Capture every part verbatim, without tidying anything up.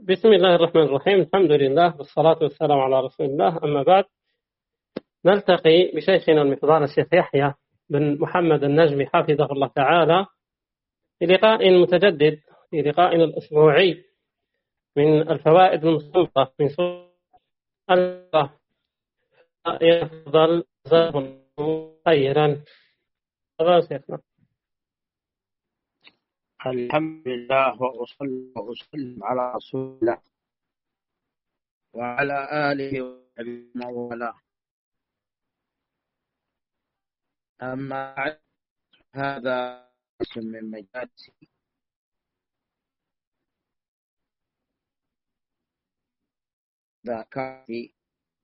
بسم الله الرحمن الرحيم. الحمد لله والصلاة والسلام على رسول الله، أما بعد. نلتقي بشيخنا المفضال الشيخ يحيى بن محمد النجمي حفظه الله تعالى في لقاء متجدد، في لقائنا الأسبوعي من الفوائد المستنبطة من سورة الله. يفضل جزاكم خيرا. تفضل شيخنا. الحمد لله وأصلي وأسلم على رسول الله وعلى آله وصحبه ومن والاه. أما بعد، هذا اسم من مجالس ذاكرتي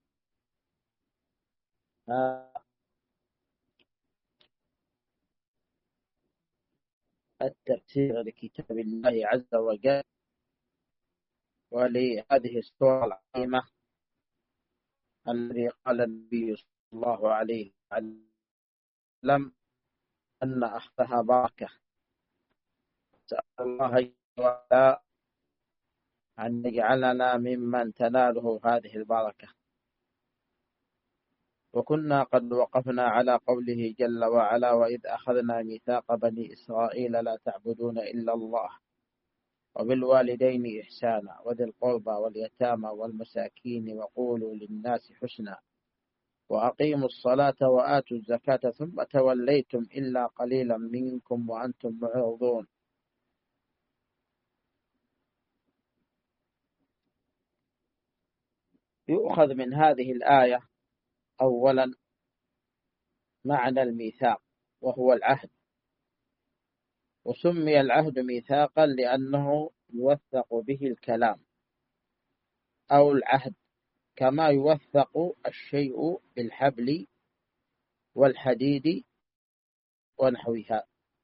التفسير لكتاب الله عز وجل ولهذه السورة العظيمة الذي قال النبي صلى الله عليه وسلم أن أخذها بركة. سأل الله جل وعلا أن يجعلنا ممن تناله هذه البركة. وكنا قد وقفنا على قوله جل وعلا: وإذ أخذنا ميثاق بني إسرائيل لا تعبدون إلا الله وبالوالدين إحسانا وذي القربى واليتامى والمساكين وقولوا للناس حسنا وأقيموا الصلاة وآتوا الزكاة ثم توليتم إلا قليلا منكم وأنتم معرضون. يؤخذ من هذه الآية أولا معنى الميثاق، وهو العهد. وسمي العهد ميثاقا لأنه يوثق به الكلام أو العهد، كما يوثق الشيء بالحبل والحديد ونحوها.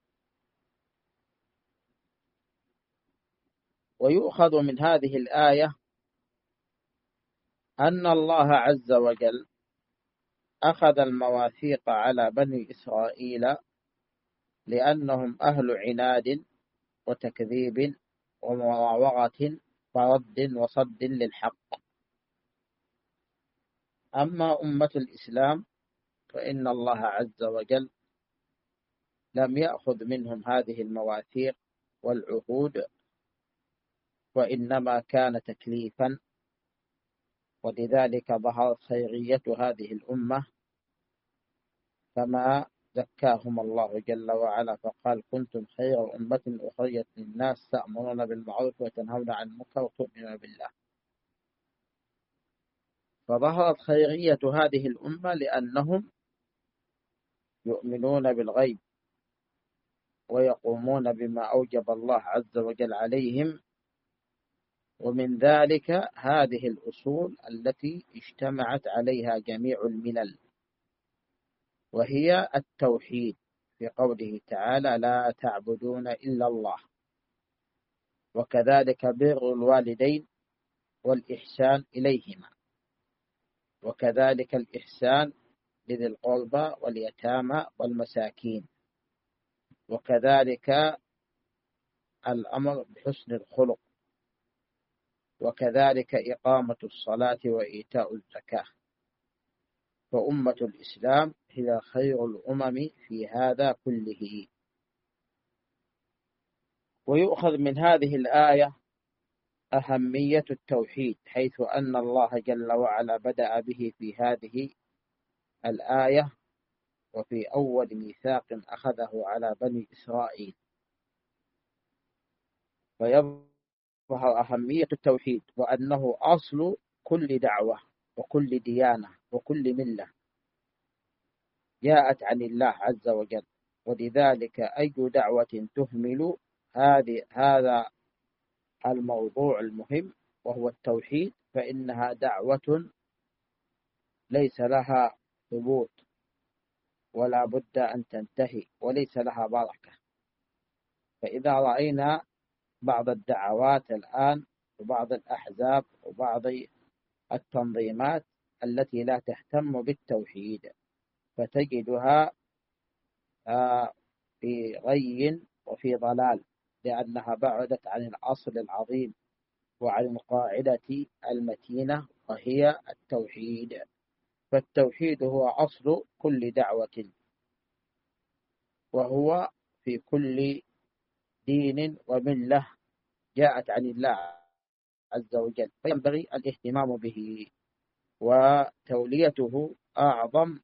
ويؤخذ من هذه الآية أن الله عز وجل أخذ المواثيق على بني إسرائيل لأنهم أهل عناد وتكذيب ومراوغة ورد وصد للحق. أما أمة الإسلام فإن الله عز وجل لم يأخذ منهم هذه المواثيق والعهود، وإنما كان تكليفا. ولذلك ظهرت خيرية هذه الأمة، كما زكاهم الله جل وعلا فقال: كنتم خير أمة أخرجت للناس تأمرون بالمعروف وتنهون عن المنكر وتؤمنون بالله. فظهرت خيرية هذه الأمة لأنهم يؤمنون بالغيب ويقومون بما أوجب الله عز وجل عليهم. ومن ذلك هذه الأصول التي اجتمعت عليها جميع الملل، وهي التوحيد في قوله تعالى: لا تعبدون إلا الله. وكذلك بر الوالدين والإحسان إليهما، وكذلك الإحسان لذي القربى واليتامى والمساكين، وكذلك الأمر بحسن الخلق، وكذلك إقامة الصلاة وإيتاء الزكاة. فأمة الإسلام هي خير الأمم في هذا كله. ويؤخذ من هذه الآية أهمية التوحيد، حيث أن الله جل وعلا بدأ به في هذه الآية وفي أول ميثاق أخذه على بني إسرائيل. فيظهر أهمية التوحيد، وأنه أصل كل دعوة وكل ديانة وكل ملة جاءت عن الله عز وجل. ولذلك أي دعوة تهمل هذه هذا الموضوع المهم وهو التوحيد فإنها دعوة ليس لها ثبوت ولا بد أن تنتهي وليس لها بركة. فإذا رأينا بعض الدعوات الآن وبعض الأحزاب وبعض التنظيمات التي لا تهتم بالتوحيد، فتجدها في غي وفي ضلال، لأنها بعدت عن الأصل العظيم وعن القاعدة المتينة وهي التوحيد. فالتوحيد هو أصل كل دعوة، وهو في كل دين وملة جاءت عن الله عز وجل، فينبغي الاهتمام به، وتوليته أعظم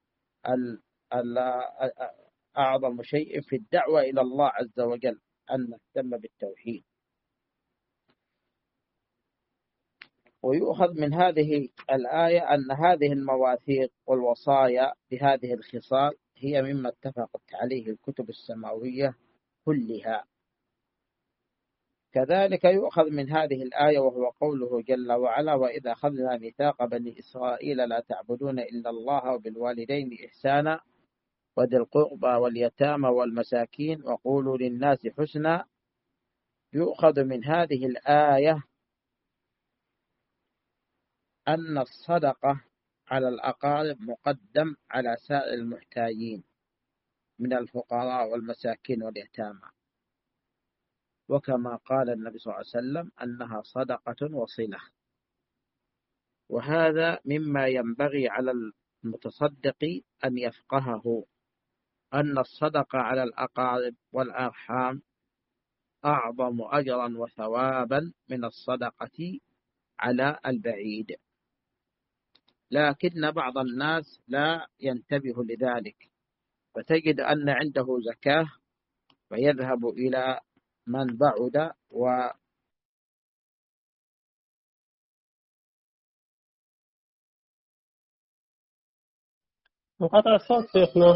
أعظم شيء في الدعوة إلى الله عز وجل، أن نهتم بالتوحيد. ويؤخذ من هذه الآية أن هذه المواثيق والوصايا بهذه الخصال هي مما اتفقت عليه الكتب السماوية كلها. كذلك يؤخذ من هذه الآية وهو قوله جل وعلا: وإذا أخذنا ميثاق بني إسرائيل لا تعبدون إلا الله وبالوالدين إحسانا وذي القربى واليتامى والمساكين وقولوا للناس حسنا. يؤخذ من هذه الآية أن الصدقة على الأقارب مقدم على سائر المحتاجين من الفقراء والمساكين واليتامى، وكما قال النبي صلى الله عليه وسلم أنها صدقة وصلة. وهذا مما ينبغي على المتصدق أن يفقهه، أن الصدقة على الأقارب والأرحام أعظم أجرا وثوابا من الصدقة على البعيد. لكن بعض الناس لا ينتبه لذلك، فتجد أن عنده زكاة فيذهب إلى من بعد و انقطع الصوت شيخنا.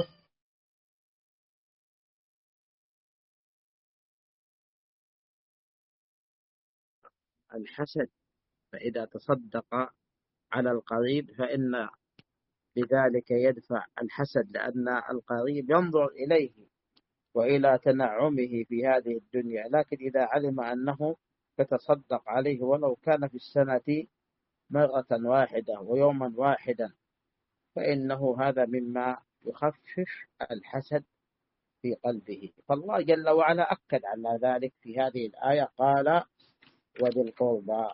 الحسد، فإذا تصدق على القريب فإن بذلك يدفع الحسد، لأن القريب ينظر إليه وإلى تنعمه في هذه الدنيا، لكن إذا علم أنه يتصدق عليه ولو كان في السنة مرة واحدة ويوما واحدا فإنه هذا مما يخفف الحسد في قلبه. فالله جل وعلا أكد على ذلك في هذه الآية، قال: وذي القربى.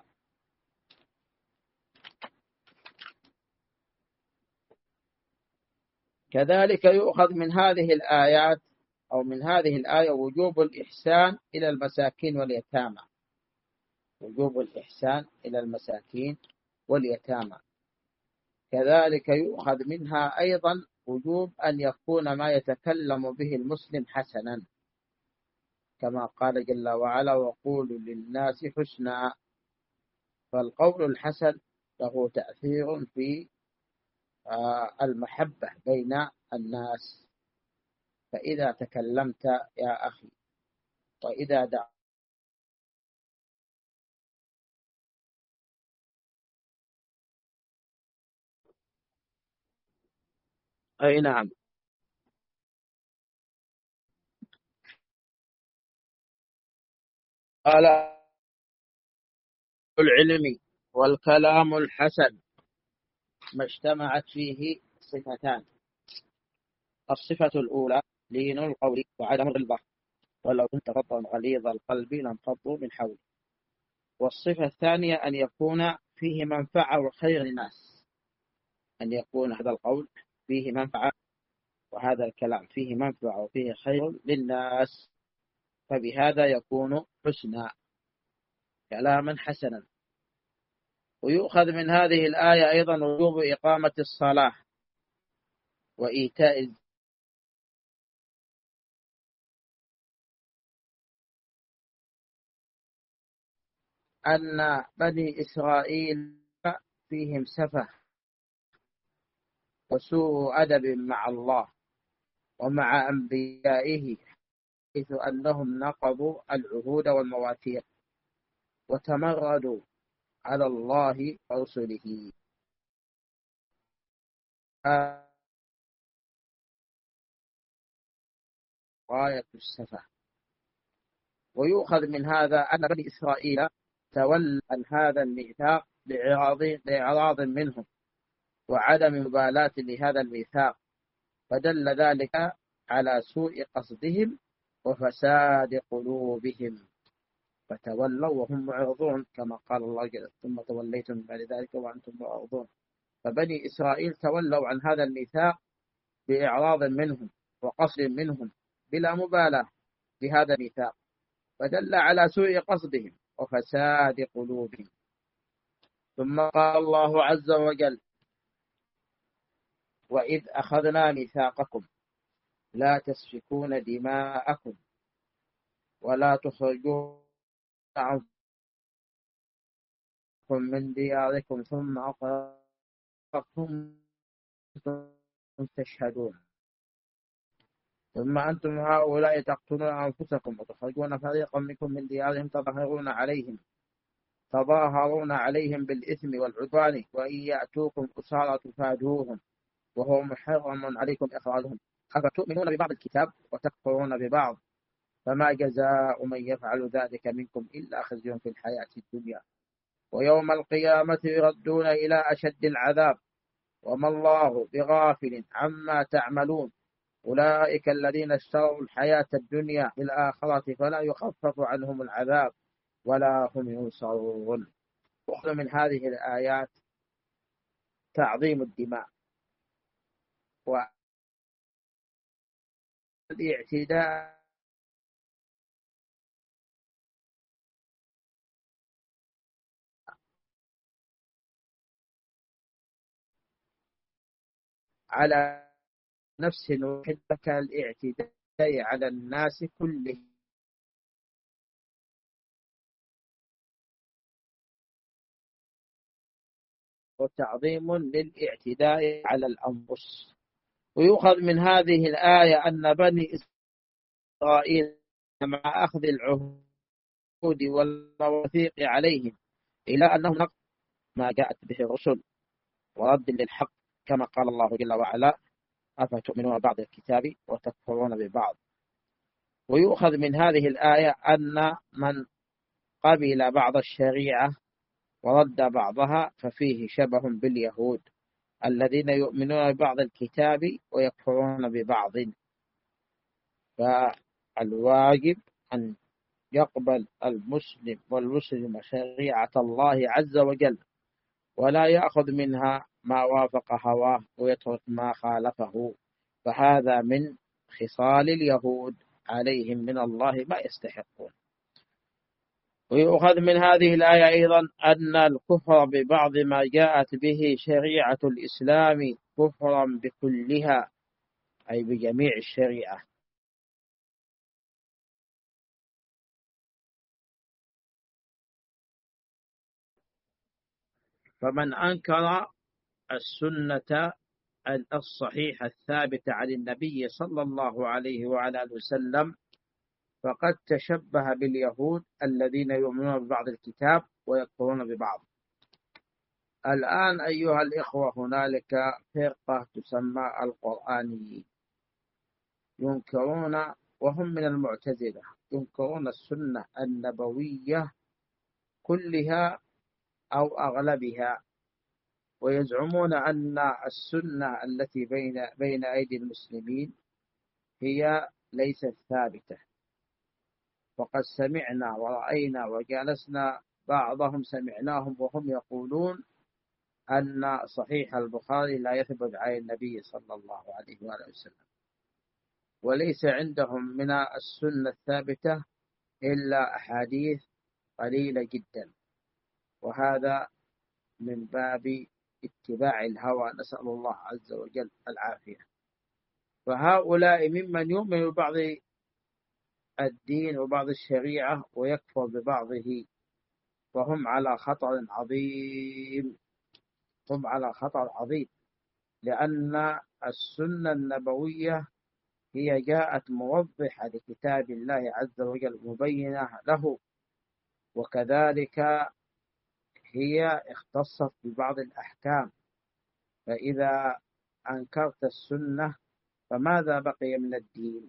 كذلك يؤخذ من هذه الآيات أو من هذه الآية وجوب الإحسان إلى المساكين واليتامى، وجوب الإحسان إلى المساكين واليتامى. كذلك يؤخذ منها أيضا وجوب أن يكون ما يتكلم به المسلم حسنا، كما قال جل وعلا: وقولوا للناس حسنا. فالقول الحسن له تأثير في المحبة بين الناس. فإذا تكلمت يا أخي وإذا دعا أي نعم قال العلم والكلام الحسن ما اجتمعت فيه صفتان: الصفة الأولى لين القول وعدم الغلظة، ولو كنت فظا غليظ القلب لانفضوا من حولك. والصفة الثانية أن يكون فيه منفعة وخير للناس، أن يكون هذا القول فيه منفعة وهذا الكلام فيه منفعة وفيه خير للناس، فبهذا يكون حسنا، كلاما حسنا. ويؤخذ من هذه الآية أيضا وجوب إقامة الصلاة وإيتاء أن بني إسرائيل فيهم سفه وسوء أدب مع الله ومع أنبيائه، حيث أنهم نقضوا العهود والمواثيق وتمردوا على الله ورسله. غاية السفه. ويؤخذ من هذا أن بني إسرائيل تولوا عن هذا الميثاق لإعراض منهم وعدم مبالاة لهذا الميثاق، فدل ذلك على سوء قصدهم وفساد قلوبهم. فتولوا وهم معرضون كما قال الله جل ثم توليتم بعد ذلك وأنتم معرضون. فبني إسرائيل تولوا عن هذا الميثاق بإعراض منهم وقصد منهم بلا مبالاة بهذا الميثاق، فدل على سوء قصدهم وفساد قلوبهم. ثم قال الله عز وجل: وإذ أخذنا ميثاقكم لا تسفكون دماءكم ولا تخرجون أنفسكم من دياركم ثم أقررتم تشهدون ثم أنتم هؤلاء تقتلون أنفسكم وتخرجون فريقا منكم من ديارهم تظاهرون عليهم تظاهرون عليهم بالإثم والعدوان وإن يأتوكم أسارى تفادوهم وهو محرم عليكم إخراجهم أفتؤمنون ببعض الكتاب وتكفرون ببعض فما جزاء من يفعل ذلك منكم إلا خزي في الحياة الدنيا ويوم القيامة يردون إلى أشد العذاب وما الله بغافل عما تعملون أولئك الذين اشتروا الحياة الدنيا بالآخرة فلا يخفف عنهم العذاب ولا هم ينصرون. وأخذ من هذه الآيات تعظيم الدماء والاعتداء على نفس واحدة كالاعتداء على الناس كلهم وتعظيم للاعتداء على الأنفس. ويؤخذ من هذه الآية أن بني إسرائيل مع أخذ العهود والمواثيق عليهم إلى أنهم نقضوا ما جاءت به الرسل ورد للحق كما قال الله جل وعلا: أفتؤمنون بعض الكتاب وتكفرون ببعض. ويؤخذ من هذه الآية أن من قبل بعض الشريعة ورد بعضها ففيه شبه باليهود الذين يؤمنون ببعض الكتاب ويكفرون ببعض. فالواجب أن يقبل المسلم والمسلم شريعة الله عز وجل ولا يأخذ منها ما وافق هواه ويترك ما خالفه، فهذا من خصال اليهود عليهم من الله ما يستحقون. ويؤخذ من هذه الآية أيضا أن الكفر ببعض ما جاءت به شريعة الإسلام كفرا بكلها أي بجميع الشريعة. فمن أنكر السنة الصحيحة الثابتة عن النبي صلى الله عليه وعلى آله وسلم فقد تشبه باليهود الذين يؤمنون ببعض الكتاب ويكفرون ببعض. الآن أيها الإخوة هنالك فرقة تسمى القرآنيين ينكرون وهم من المعتزلة ينكرون السنة النبوية كلها أو أغلبها ويزعمون أن السنة التي بين بين أيدي المسلمين هي ليست ثابتة. وقد سمعنا ورأينا وجالسنا بعضهم سمعناهم وهم يقولون أن صحيح البخاري لا يثبت عن النبي صلى الله عليه وآله وسلم وليس عندهم من السنة الثابتة إلا أحاديث قليلة جدا، وهذا من باب اتباع الهوى نسأل الله عز وجل العافية. فهؤلاء ممن يؤمن ببعض الدين وبعض الشريعة ويكفر ببعضه وهم على خطر عظيم هم على خطر عظيم لأن السنة النبوية هي جاءت موضحة لكتاب الله عز وجل مبينة له، وكذلك هي اختصت ببعض الأحكام. فإذا أنكرت السنة فماذا بقي من الدين؟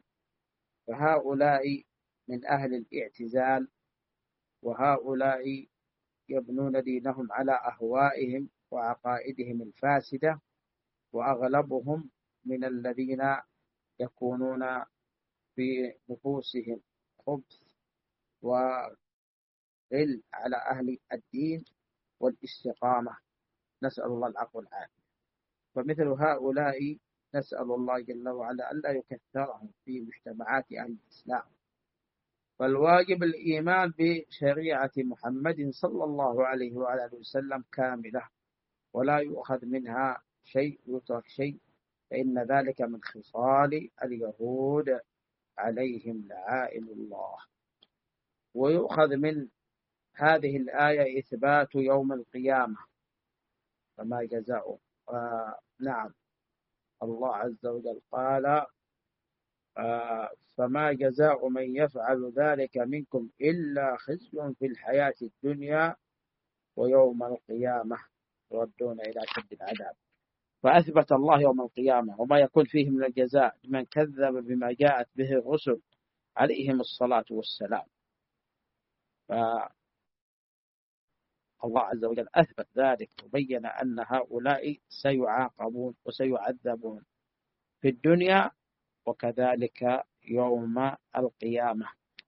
فهؤلاء من أهل الاعتزال وهؤلاء يبنون دينهم على أهوائهم وعقائدهم الفاسدة، وأغلبهم من الذين يكونون في نفوسهم خبث يدخل على أهل الدين والاستقامة، نسأل الله العفو والعافية. فمثل هؤلاء نسأل الله جل وعلا ألا يكثرهم في مجتمعات أهل الإسلام. فالواجب الإيمان بشريعة محمد صلى الله عليه وعلى آله وسلم كاملة، ولا يؤخذ منها شيء ويترك شيء، فإن ذلك من خصال اليهود عليهم لعائن الله. ويؤخذ من هذه الآية إثبات يوم القيامة، فما جزاؤه. آه نعم، الله عز وجل قال آه فما جزاء من يفعل ذلك منكم إلا خزي في الحياة الدنيا ويوم القيامة يردون إلى شد العذاب. فأثبت الله يوم القيامة وما يكون فيه من الجزاء لمن كذب بما جاءت به الرسل عليهم الصلاة والسلام. فالله عز وجل أثبت ذلك وبين أن هؤلاء سيعاقبون وسيعذبون في الدنيا وكذلك يوم القيامة.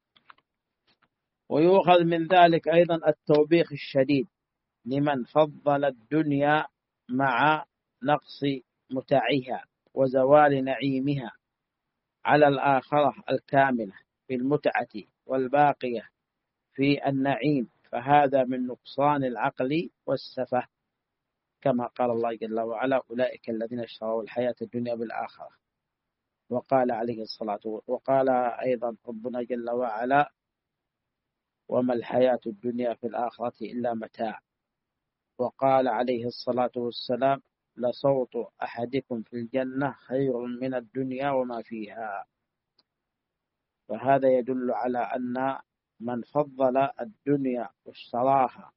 ويؤخذ من ذلك أيضا التوبيخ الشديد لمن فضل الدنيا مع نقص متعها وزوال نعيمها على الآخرة الكاملة في المتعة والباقية في النعيم، فهذا من نقصان العقل والسفه، كما قال الله جل وعلا أولئك الذين اشتروا الحياة الدنيا بالآخرة. وقال عليه الصلاة والسلام، وقال أيضا ربنا جل وعلا وما الحياة الدنيا في الآخرة إلا متاع. وقال عليه الصلاة والسلام لصوت أحدكم في الجنة خير من الدنيا وما فيها. فهذا يدل على أن من فضل الدنيا واشتراها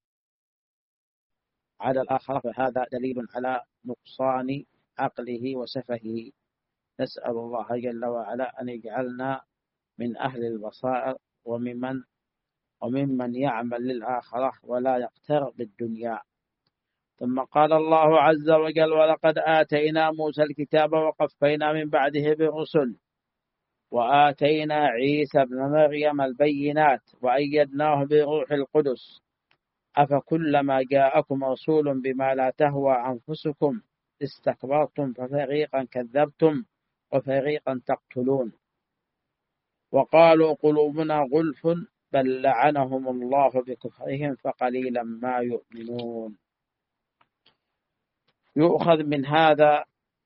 على الآخرة فهذا دليل على نقصان عقله وسفهه. نسأل الله جل وعلا أن يجعلنا من أهل البصائر وممن وممن يعمل للآخرة ولا يقتر بالدنيا. ثم قال الله عز وجل ولقد آتينا موسى الكتاب وقفينا من بعده بالرسل وآتينا عيسى ابن مريم البينات وأيدناه بروح القدس أفكلما جاءكم رسول بما لا تهوى أنفسكم استكبرتم ففريقا كذبتم وفريقا تقتلون وقالوا قلوبنا غلف بل لعنهم الله بكفرهم فقليلا ما يؤمنون. يؤخذ من هذا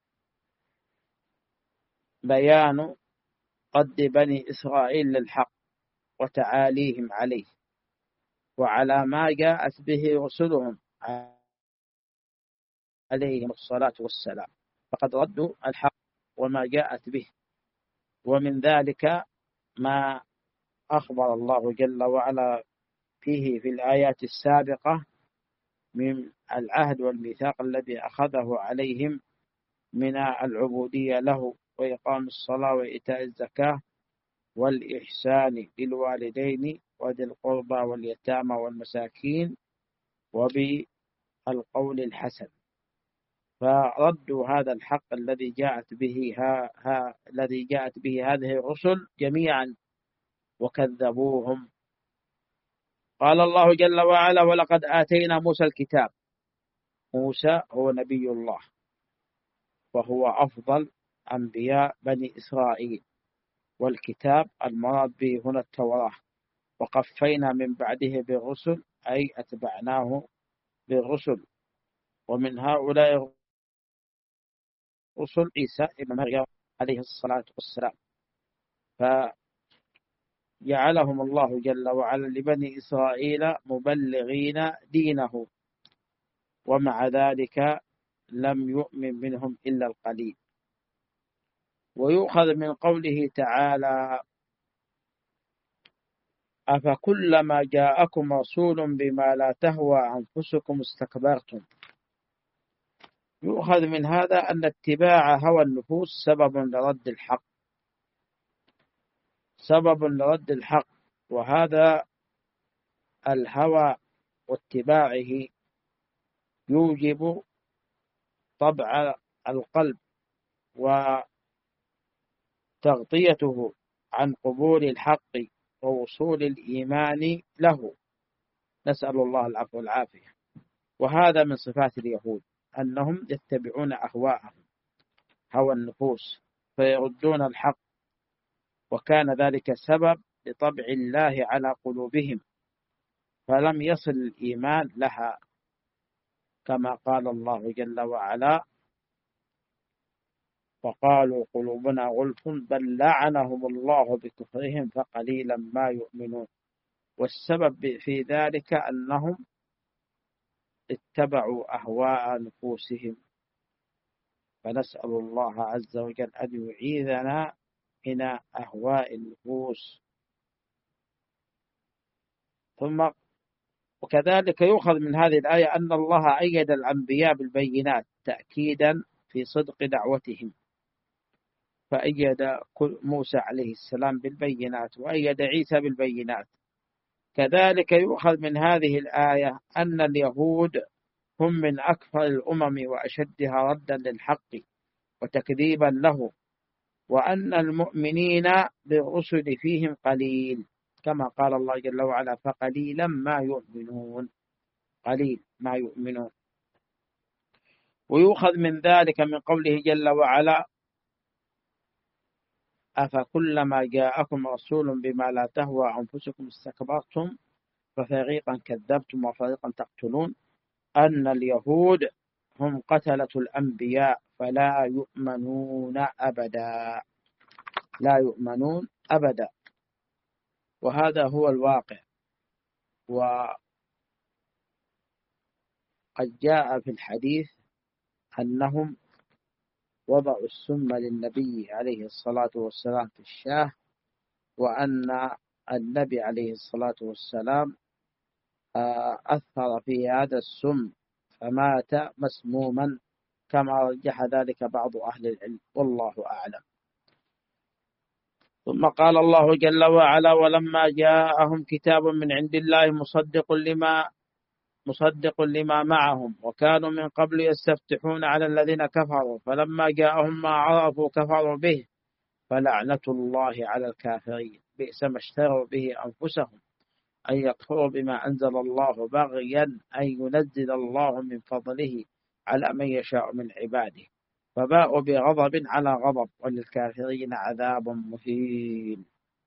بيان قد بني إسرائيل للحق وتعاليهم عليه وعلى ما جاءت به رسلهم عليهم الصلاة والسلام، فقد ردوا الحق وما جاءت به. ومن ذلك ما أخبر الله جل وعلا فيه في الآيات السابقة من العهد والميثاق الذي أخذه عليهم من العبودية له وإقام الصلاة وإيتاء الزكاة والإحسان للوالدين وذي القربى واليتامى والمساكين وبالقول الحسن. فردوا هذا الحق الذي جاءت به ها ها الذي جاءت به هذه الرسل جميعا وكذبوهم. قال الله جل وعلا ولقد آتينا موسى الكتاب. موسى هو نبي الله وهو أفضل أنبياء بني إسرائيل، والكتاب المراد به هنا التوراة. وقفينا من بعده بالرسل أي أتبعناه بالرسل، ومن هؤلاء رسل عيسى ابن مريم عليه الصلاة والسلام، فجعلهم الله جل وعلا لبني إسرائيل مبلغين دينه، ومع ذلك لم يؤمن منهم إلا القليل. ويؤخذ من قوله تعالى أفكلما جاءكم رسول بما لا تهوى أنفسكم استكبرتم. يؤخذ من هذا أن اتباع هوى النفوس سبب لرد الحق سبب لرد الحق وهذا الهوى واتباعه يوجب طبع القلب وتغطيته عن قبول الحق ووصول الإيمان له نسأل الله العفو والعافية. وهذا من صفات اليهود أنهم يتبعون أهواءهم، هوى النفوس، فيردون الحق، وكان ذلك سبب لطبع الله على قلوبهم، فلم يصل الإيمان لها، كما قال الله جل وعلا: وقالوا قلوبنا غلف بل لعنهم الله بكفرهم فقليلا ما يؤمنون. والسبب في ذلك أنهم اتبعوا أهواء نفوسهم، فنسأل الله عز وجل أن يعيذنا من أهواء النفوس. ثم وكذلك يؤخذ من هذه الآية أن الله أيد الأنبياء بالبينات تأكيدا في صدق دعوتهم، فأيد موسى عليه السلام بالبينات، وأيد عيسى بالبينات. كذلك يؤخذ من هذه الآية أن اليهود هم من أكثر الأمم وأشدها ردا للحق وتكذيبا له، وأن المؤمنين بالرسل فيهم قليل، كما قال الله جل وعلا: فقليلا ما يؤمنون، قليل ما يؤمنون. ويؤخذ من ذلك من قوله جل وعلا: أفكلما جاءكم رسول بما لا تهوى أنفسكم استكبرتم ففريقا كذبتم وفريقا تقتلون، أن اليهود هم قتلة الأنبياء فلا يؤمنون أبدا، لا يؤمنون أبدا. وهذا هو الواقع. وقد جاء في الحديث أنهم وضعوا السم للنبي عليه الصلاة والسلام في الشاه، وأن النبي عليه الصلاة والسلام أثر في هذا السم فمات مسموما، كما رجح ذلك بعض أهل العلم، والله أعلم. ثم قال الله جل وعلا: ولما جاءهم كتاب من عند الله مصدق لما مصدق لما معهم وكانوا من قبل يستفتحون على الذين كفروا فلما جاءهم ما عرفوا كفروا به فلعنة الله على الكافرين بئس ما اشتروا به أنفسهم أن يكفروا بما أنزل الله بغيا أن ينزل الله من فضله على من يشاء من عباده فباءوا بغضب على غضب وللكافرين عذاب مهين.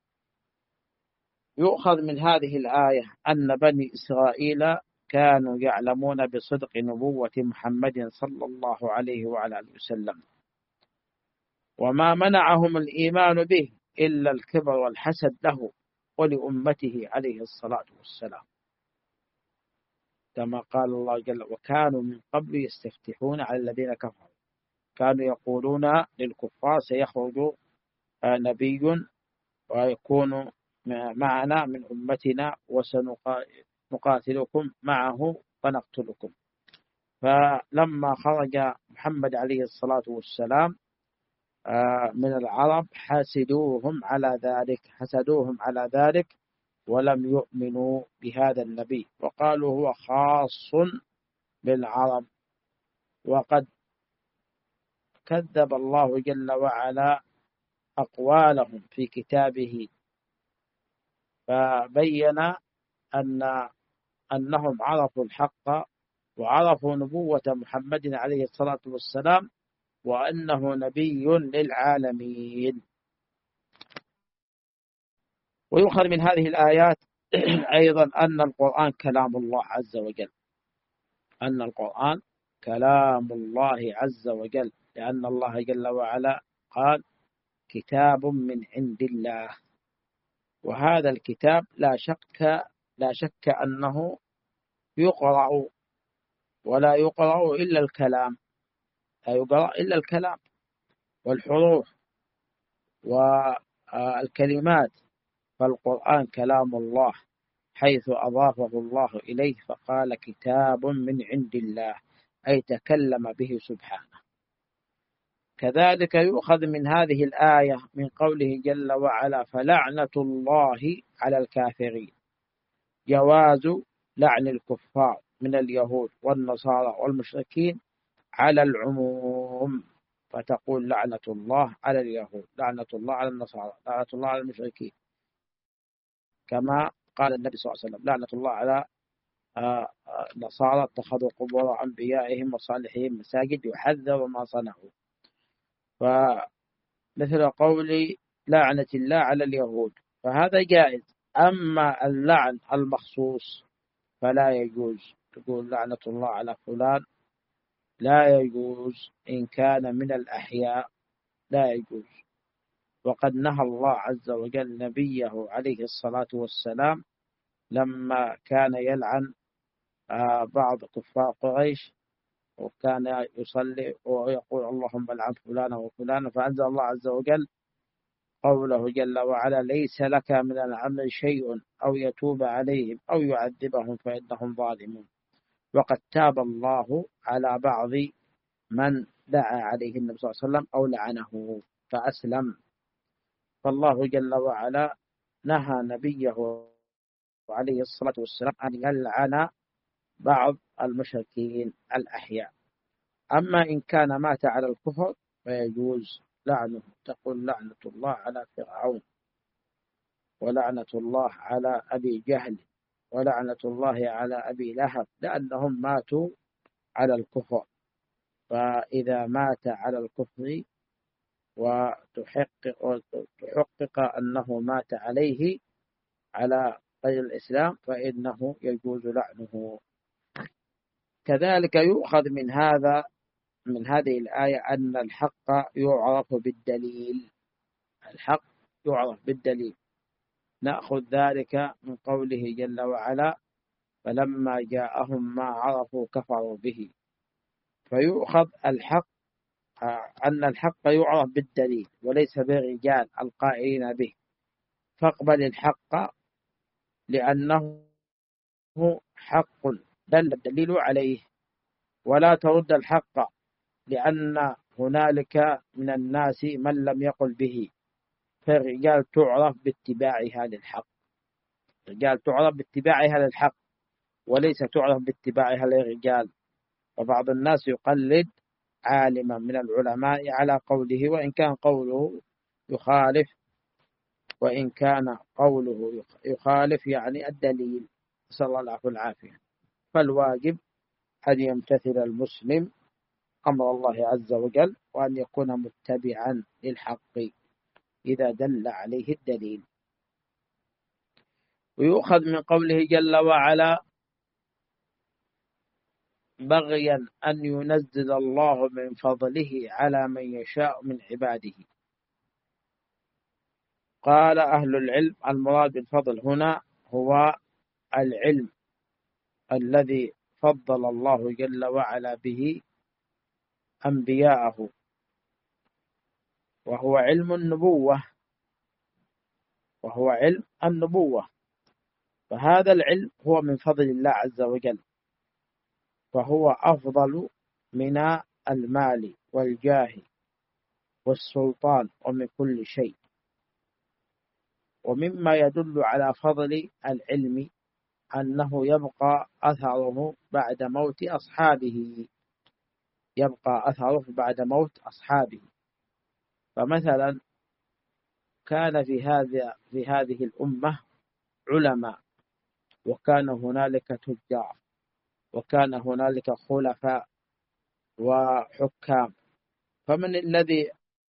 يؤخذ من هذه الآية أن بني إسرائيل كانوا يعلمون بصدق نبوة محمد صلى الله عليه وعلى آله وسلم، وما منعهم الإيمان به إلا الكبر والحسد له ولأمته عليه الصلاة والسلام، كما قال الله جل: وكانوا من قبل يستفتحون على الذين كفروا، كانوا يقولون للكفار سيخرج نبي ويكون معنا من أمتنا وسنقاتلكم معه فنقتلكم. فلما خرج محمد عليه الصلاة والسلام من العرب حسدوهم على ذلك حسدوهم على ذلك ولم يؤمنوا بهذا النبي، وقالوا هو خاص بالعرب. وقد كذب الله جل وعلا أقوالهم في كتابه، فبين أن أنهم عرفوا الحق وعرفوا نبوة محمد عليه الصلاة والسلام وأنه نبي للعالمين. ويؤخذ من هذه الآيات أيضا أن القرآن كلام الله عز وجل، أن القرآن كلام الله عز وجل، لأن الله جل وعلا قال: كتاب من عند الله. وهذا الكتاب لا شك لا شك أنه يقرأ، ولا يقرأ إلا الكلام، لا يقرأ إلا الكلام والحروف والكلمات، فالقرآن كلام الله حيث أضافه الله إليه فقال: كتاب من عند الله، أي تكلم به سبحانه. كذلك يؤخذ من هذه الآية من قوله جل وعلا: فلعنة الله على الكافرين، جواز لعن الكفار من اليهود والنصارى والمشركين على العموم، فتقول لعنة الله على اليهود، لعنة الله على النصارى، لعنة الله على المشركين، كما قال النبي صلى الله عليه وسلم: لعنة الله على نصارى اتخذوا قبور أنبيائهم وصالحهم مساجد يحذر ما صنعوا. فمثل قول لعنة الله على اليهود فهذا جائز. أما اللعن المخصوص فلا يجوز. تقول لعنة الله على فلان لا يجوز إن كان من الأحياء، لا يجوز. وقد نهى الله عز وجل نبيه عليه الصلاة والسلام لما كان يلعن بعض كفار قريش وكان يصلي ويقول اللهم العن فلانا وفلانا، فأنزل الله عز وجل قوله جل وعلا ليس لك من الأمر شيء أو يتوب عليهم أو يعذبهم فإنهم ظالمون. وقد تاب الله على بعض من دعا عليه النبي صلى الله عليه وسلم أو لعنه فأسلم. فالله جل وعلا نهى نبيه عليه الصلاة والسلام أن يلعن بعض المشركين الأحياء. أما إن كان مات على الكفر فيجوز لعنه. تقول لعنة الله على فرعون، ولعنة الله على أبي جهل، ولعنة الله على أبي لهب، لأنهم ماتوا على الكفر. فإذا مات على الكفر وتحقق, وتحقق أنه مات عليه على غير الإسلام فإنه يجوز لعنه. كذلك يؤخذ من هذا من هذه الآية أن الحق يعرف بالدليل. الحق يعرف بالدليل. نأخذ ذلك من قوله جل وعلا فلما جاءهم ما عرفوا كفروا به. فيؤخذ الحق أن الحق يعرف بالدليل وليس بالرجال القائلين به. فاقبل الحق لأنه حق دل الدليل عليه، ولا ترد الحق لأن هنالك من الناس من لم يقل به. فالرجال تعرف باتباعها للحق. الرجال تعرف باتباعها للحق وليس تعرف باتباعها للرجال. وبعض الناس يقلد عالما من العلماء على قوله وإن كان قوله يخالف وإن كان قوله يخالف يعني الدليل، صلى الله عليه والعافية. فالواجب أن يمتثل المسلم أمر الله عز وجل وأن يكون متبعا للحق إذا دل عليه الدليل. ويؤخذ من قوله جل وعلا بغيا أن ينزل الله من فضله على من يشاء من عباده. قال أهل العلم المراد بالفضل هنا هو العلم الذي فضل الله جل وعلا به أنبياءه، وهو علم النبوة وهو علم النبوة فهذا العلم هو من فضل الله عز وجل، فهو أفضل من المال والجاه والسلطان ومن كل شيء. ومما يدل على فضل العلم أنه يبقى أثره بعد موت أصحابه يبقى أثره بعد موت أصحابه. فمثلا كان في هذه في هذه الأمة علماء، وكان هنالك تجار، وكان هنالك خلفاء وحكام، فمن الذي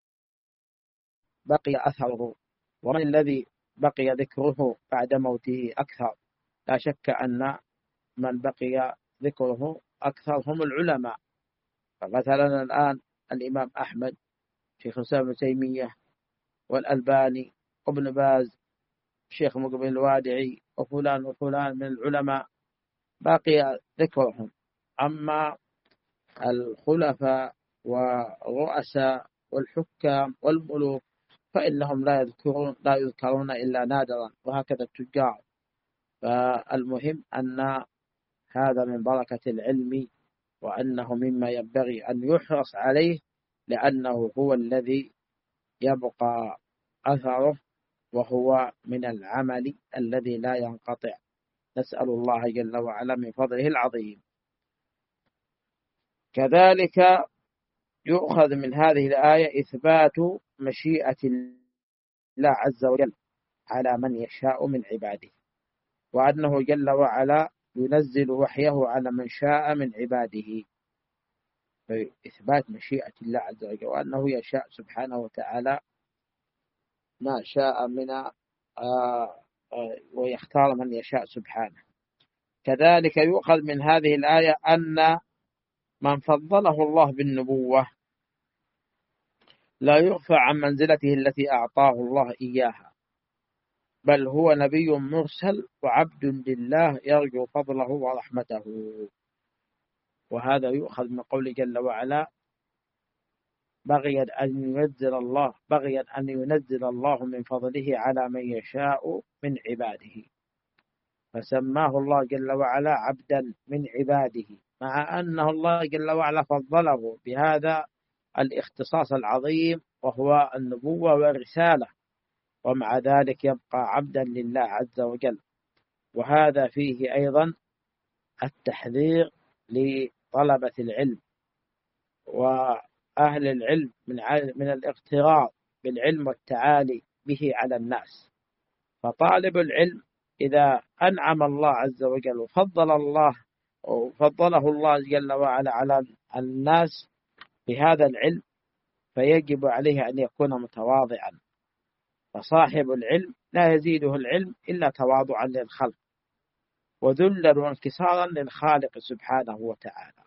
بقي أثره ومن الذي بقي ذكره بعد موته أكثر؟ لا شك أن من بقي ذكره أكثر هم العلماء. فمثلا الآن الإمام أحمد، شيخ الإسلام ابن تيمية، والألباني، وابن باز، الشيخ مقبل الوادعي، وفلان وفلان من العلماء باقي ذكرهم. أما الخلفاء والرؤساء والحكام والملوك فإنهم لا يذكرون لا يذكرون إلا نادرا، وهكذا التجار. فالمهم أن هذا من بركة العلم، وأنه مما ينبغي أن يحرص عليه، لأنه هو الذي يبقى أثره، وهو من العمل الذي لا ينقطع. نسأل الله جل وعلا من فضله العظيم. كذلك يؤخذ من هذه الآية إثبات مشيئة الله عز وجل على من يشاء من عباده، وأنه جل وعلا ينزل وحيه على من شاء من عباده، فإثبات مشيئة الله عز وجل، وأنه يشاء سبحانه وتعالى ما شاء من آه ويختار من يشاء سبحانه. كذلك يؤخذ من هذه الآية أن من فضله الله بالنبوة لا يرفع عن منزلته التي أعطاه الله إياها، بل هو نبي مرسل وعبد لله يرجو فضله ورحمته. وهذا يؤخذ من قوله جل وعلا: بغيا أن ينزل الله بغيا أن ينزل الله من فضله على من يشاء من عباده، فسماه الله جل وعلا عبدا من عباده، مع أنه الله جل وعلا فضله بهذا الاختصاص العظيم وهو النبوة والرسالة، ومع ذلك يبقى عبدا لله عز وجل. وهذا فيه أيضا التحذير لطلبة العلم وأهل العلم من من الاغترار بالعلم والتعالي به على الناس. فطالب العلم إذا أنعم الله عز وجل وفضل الله وفضله الله جل وعلا على الناس بهذا العلم، فيجب عليه أن يكون متواضعا. فصاحب العلم لا يزيده العلم إلا تواضعا للخلق وذلا وانكسارا للخالق سبحانه وتعالى.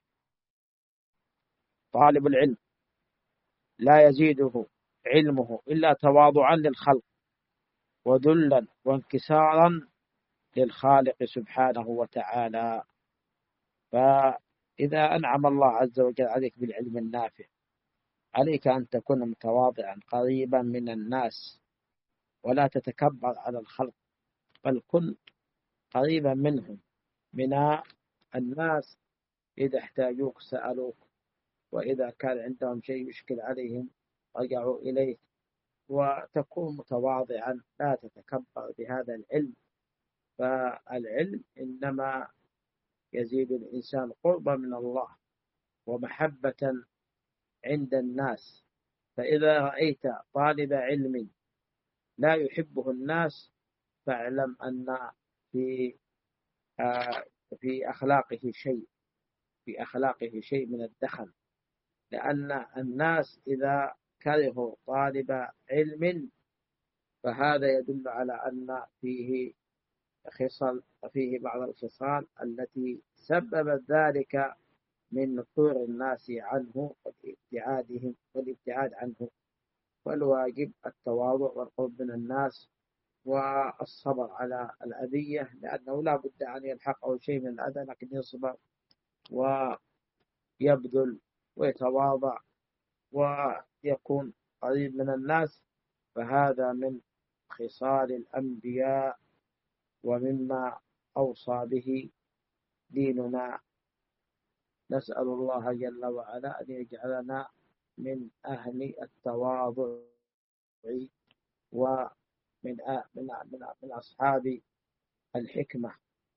طالب العلم لا يزيده علمه إلا تواضعا للخلق وذلا وانكسارا للخالق سبحانه وتعالى. فإذا أنعم الله عز وجل عليك بالعلم النافع، عليك أن تكون متواضعا قريبا من الناس ولا تتكبر على الخلق، بل كن قريبا منهم، من الناس إذا احتاجوك سألوك، وإذا كان عندهم شيء يشكل عليهم رجعوا إليك. وتكون متواضعا لا تتكبر بهذا العلم. فالعلم إنما يزيد الإنسان قربا من الله ومحبة عند الناس. فإذا رأيت طالب علم لا يحبه الناس فاعلم أن في في أخلاقه شيء في أخلاقه شيء من الدخن، لأن الناس إذا كرهوا طالب علم فهذا يدل على أن فيه خصال فيه بعض الخصال التي سببت ذلك من نفور الناس عنه وابتعادهم والابتعاد عنه. والواجب التواضع والقرب من الناس والصبر على الأذية، لأنه لا بد أن يلحقه شيء من الأذى، لكن يصبر ويبذل ويتواضع ويكون قريب من الناس. فهذا من خصال الأنبياء ومما أوصى به ديننا. نسأل الله جل وعلا أن يجعلنا من أهل التواضع ومن من من أصحاب الحكمة.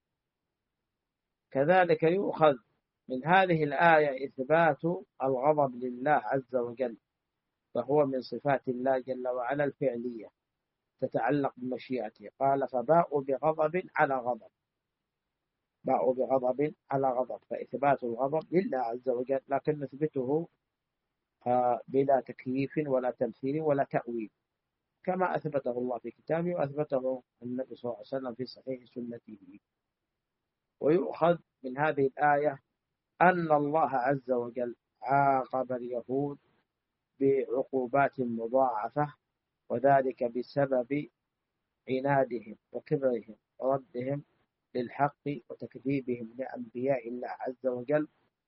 كذلك يؤخذ من هذه الآية إثبات الغضب لله عز وجل، فهو من صفات الله جل وعلا الفعلية تتعلق بمشيئته. قال: فباءوا بغضب على غضب باءوا بغضب على غضب فإثبات الغضب لله عز وجل، لكن نثبته بلا تكييف ولا تمثيل ولا تأويل، كما أثبته الله في كتابه وأثبته النبي صلى الله عليه وسلم في صحيح سنته. ويؤخذ من هذه الآية أن الله عز وجل عاقب اليهود بعقوبات مضاعفة، وذلك بسبب عنادهم وكبرهم وردهم للحق وتكذيبهم لأنبياء الله عز وجل،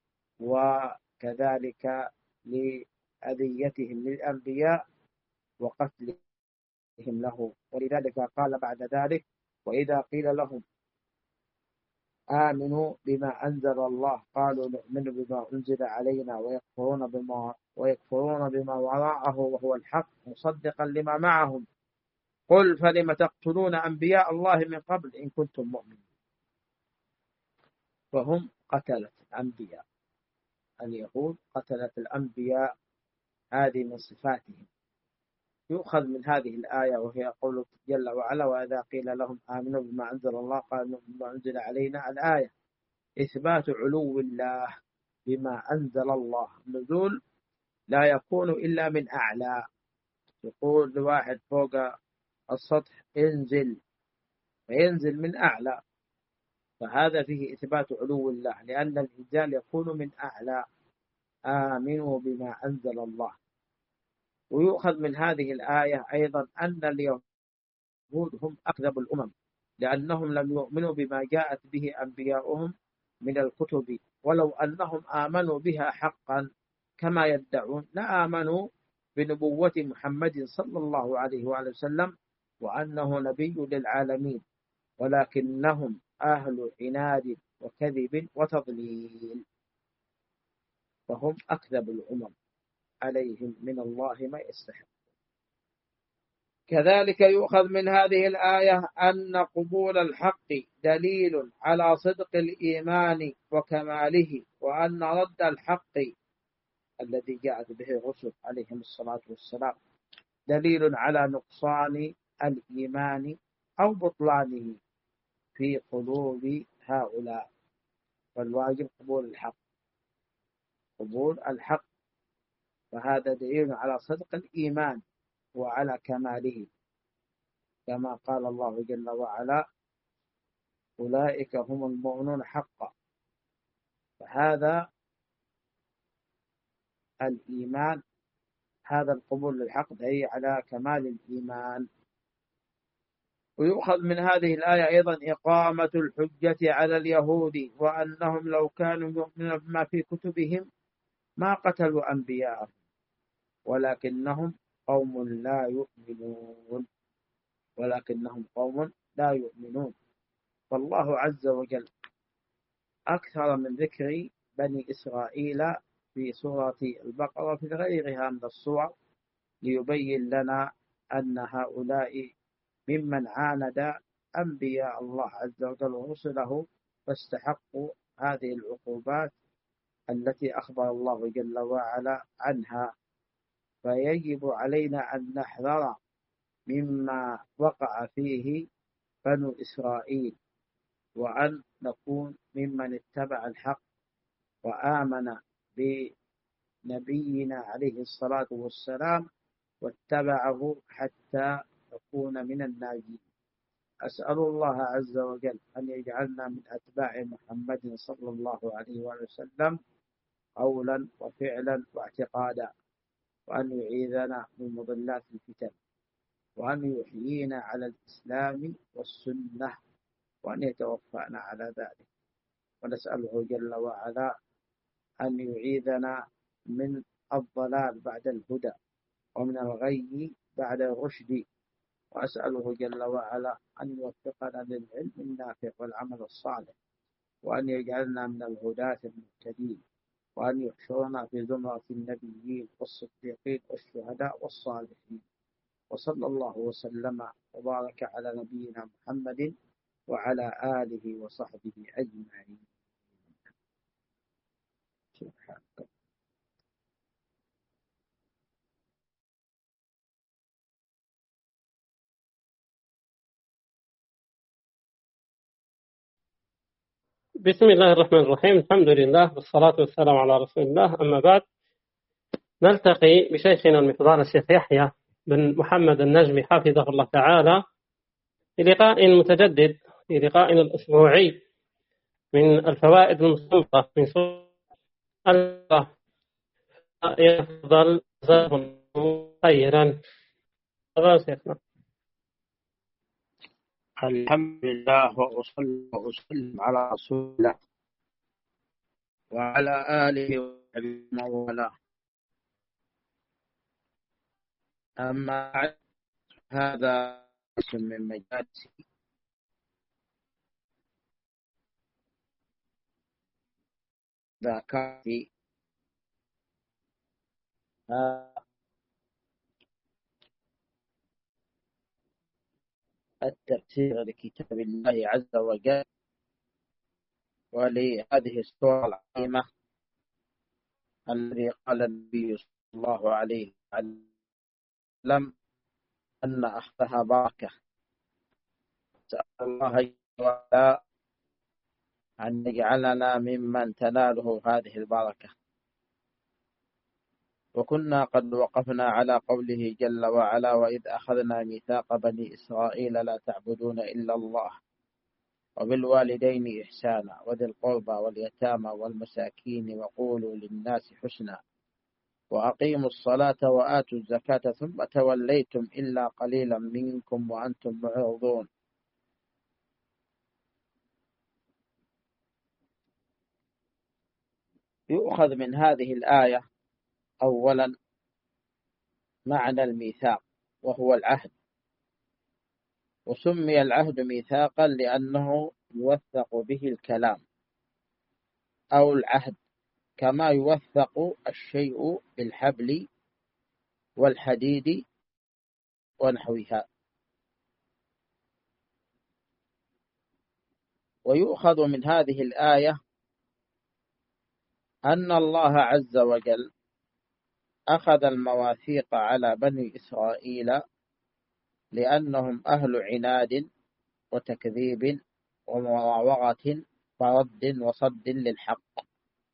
وكذلك لأذيتهم للأنبياء وقتلهم له. ولذلك قال بعد ذلك: وإذا قيل لهم آمنوا بما أنزل الله قالوا نؤمن بما أنزل علينا ويكفرون بما ويكفرون بما وراءه وهو الحق مصدقا لما معهم قل فلم تقتلون أنبياء الله من قبل إن كنتم مؤمنين. فهم قتلت الأنبياء، اليهود قتلت الأنبياء، هذه من صفاتهم. يؤخذ من هذه الآية وهي قوله جل وعلا: وإذا قيل لهم آمنوا بما أنزل الله قالوا بما أنزل علينا. الآية إثبات علو الله بما أنزل الله. النزول لا يكون إلا من أعلى. يقول لواحد فوق السطح انزل، فينزل من أعلى، فهذا فيه إثبات علو الله، لأن الإنزال يكون من أعلى. آمنوا بما أنزل الله. ويؤخذ من هذه الآية أيضا أن اليهود هم أكذب الأمم، لأنهم لم يؤمنوا بما جاءت به أنبياؤهم من الكتب، ولو أنهم آمنوا بها حقا كما يدعون لآمنوا بنبوة محمد صلى الله عليه وآله وسلم وأنه نبي للعالمين، ولكنهم أهل عناد وكذب وتضليل، فهم أكذب الأمم، عليهم من الله ما يستحق. كذلك يؤخذ من هذه الآية أن قبول الحق دليل على صدق الإيمان وكماله، وأن رد الحق الذي جاءت به الرسل عليهم الصلاة والسلام دليل على نقصان الإيمان أو بطلانه في قلوب هؤلاء. فالواجب قبول الحق، قبول الحق، فهذا دليل على صدق الإيمان وعلى كماله، كما قال الله جل وعلا: أولئك هم المؤمنون حقا. فهذا الإيمان، هذا القبول للحق دليل على كمال الإيمان. ويؤخذ من هذه الآية أيضا إقامة الحجة على اليهود، وأنهم لو كانوا يؤمنون بما في كتبهم ما قتلوا أنبياءهم ولكنهم قوم لا يؤمنون ولكنهم قوم لا يؤمنون. فالله عز وجل أكثر من ذكر بني إسرائيل في سورة البقرة في غيرها من السور ليبين لنا أن هؤلاء ممن عاند أنبياء الله عز وجل ورسله، فاستحقوا هذه العقوبات التي أخبر الله جل وعلا عنها. فيجب علينا أن نحذر مما وقع فيه بنو إسرائيل، وأن نكون ممن اتبع الحق وآمن بنبينا عليه الصلاة والسلام واتبعه حتى نكون من الناجين. أسأل الله عز وجل أن يجعلنا من أتباع محمد صلى الله عليه وسلم قولا وفعلا واعتقادا، وأن يعيذنا من مضلات الفتن، وأن يحيينا على الإسلام والسنة، وأن يتوفانا على ذلك. ونسأله جل وعلا أن يعيذنا من الضلال بعد الهدى، ومن الغي بعد الرشد. وأسأله جل وعلا أن يوفقنا للعلم النافع والعمل الصالح، وأن يجعلنا من الهداة المهتدين، وأن يحشرنا في زمرة النبيين والصديقين والشهداء والصالحين. وصلى الله وسلم وبارك على نبينا محمد وعلى آله وصحبه أجمعين. سبحانك. بسم الله الرحمن الرحيم. الحمد لله والصلاة والسلام على رسول الله. أما بعد، نلتقي بشيخنا المفضال الشيخ يحيى بن محمد النجمي حفظه الله تعالى في لقاء متجدد، في لقائنا الأسبوعي من الفوائد المستنبطة من سورة الله. يفضل جزاكم خيرا. تفضل شيخنا. الحمد لله وأصلي وأسلم على رسول الله وعلى آله وصحبه ومن والاه. أما بعد، هذا اسم من مجالس ذاكرتي التفسير لكتاب الله عز وجل ولهذه السورة العظيمة الذي قال النبي صلى الله عليه وسلم: أن أخذها بركة. سأل الله جل وعلا أن يجعلنا ممن تناله هذه البركة. وكنا قد وقفنا على قوله جل وعلا: وإذ أخذنا ميثاق بني إسرائيل لا تعبدون إلا الله وبالوالدين إحسانا وذي القربى واليتامى والمساكين وقولوا للناس حسنا وأقيموا الصلاة وآتوا الزكاة ثم توليتم إلا قليلا منكم وأنتم معرضون. يؤخذ من هذه الآية أولا معنى الميثاق، وهو العهد، وسمي العهد ميثاقا لأنه يوثق به الكلام أو العهد، كما يوثق الشيء بالحبل والحديد ونحوها. ويؤخذ من هذه الآية أن الله عز وجل أخذ المواثيق على بني إسرائيل لأنهم أهل عناد وتكذيب ومراوغة ورد وصد للحق.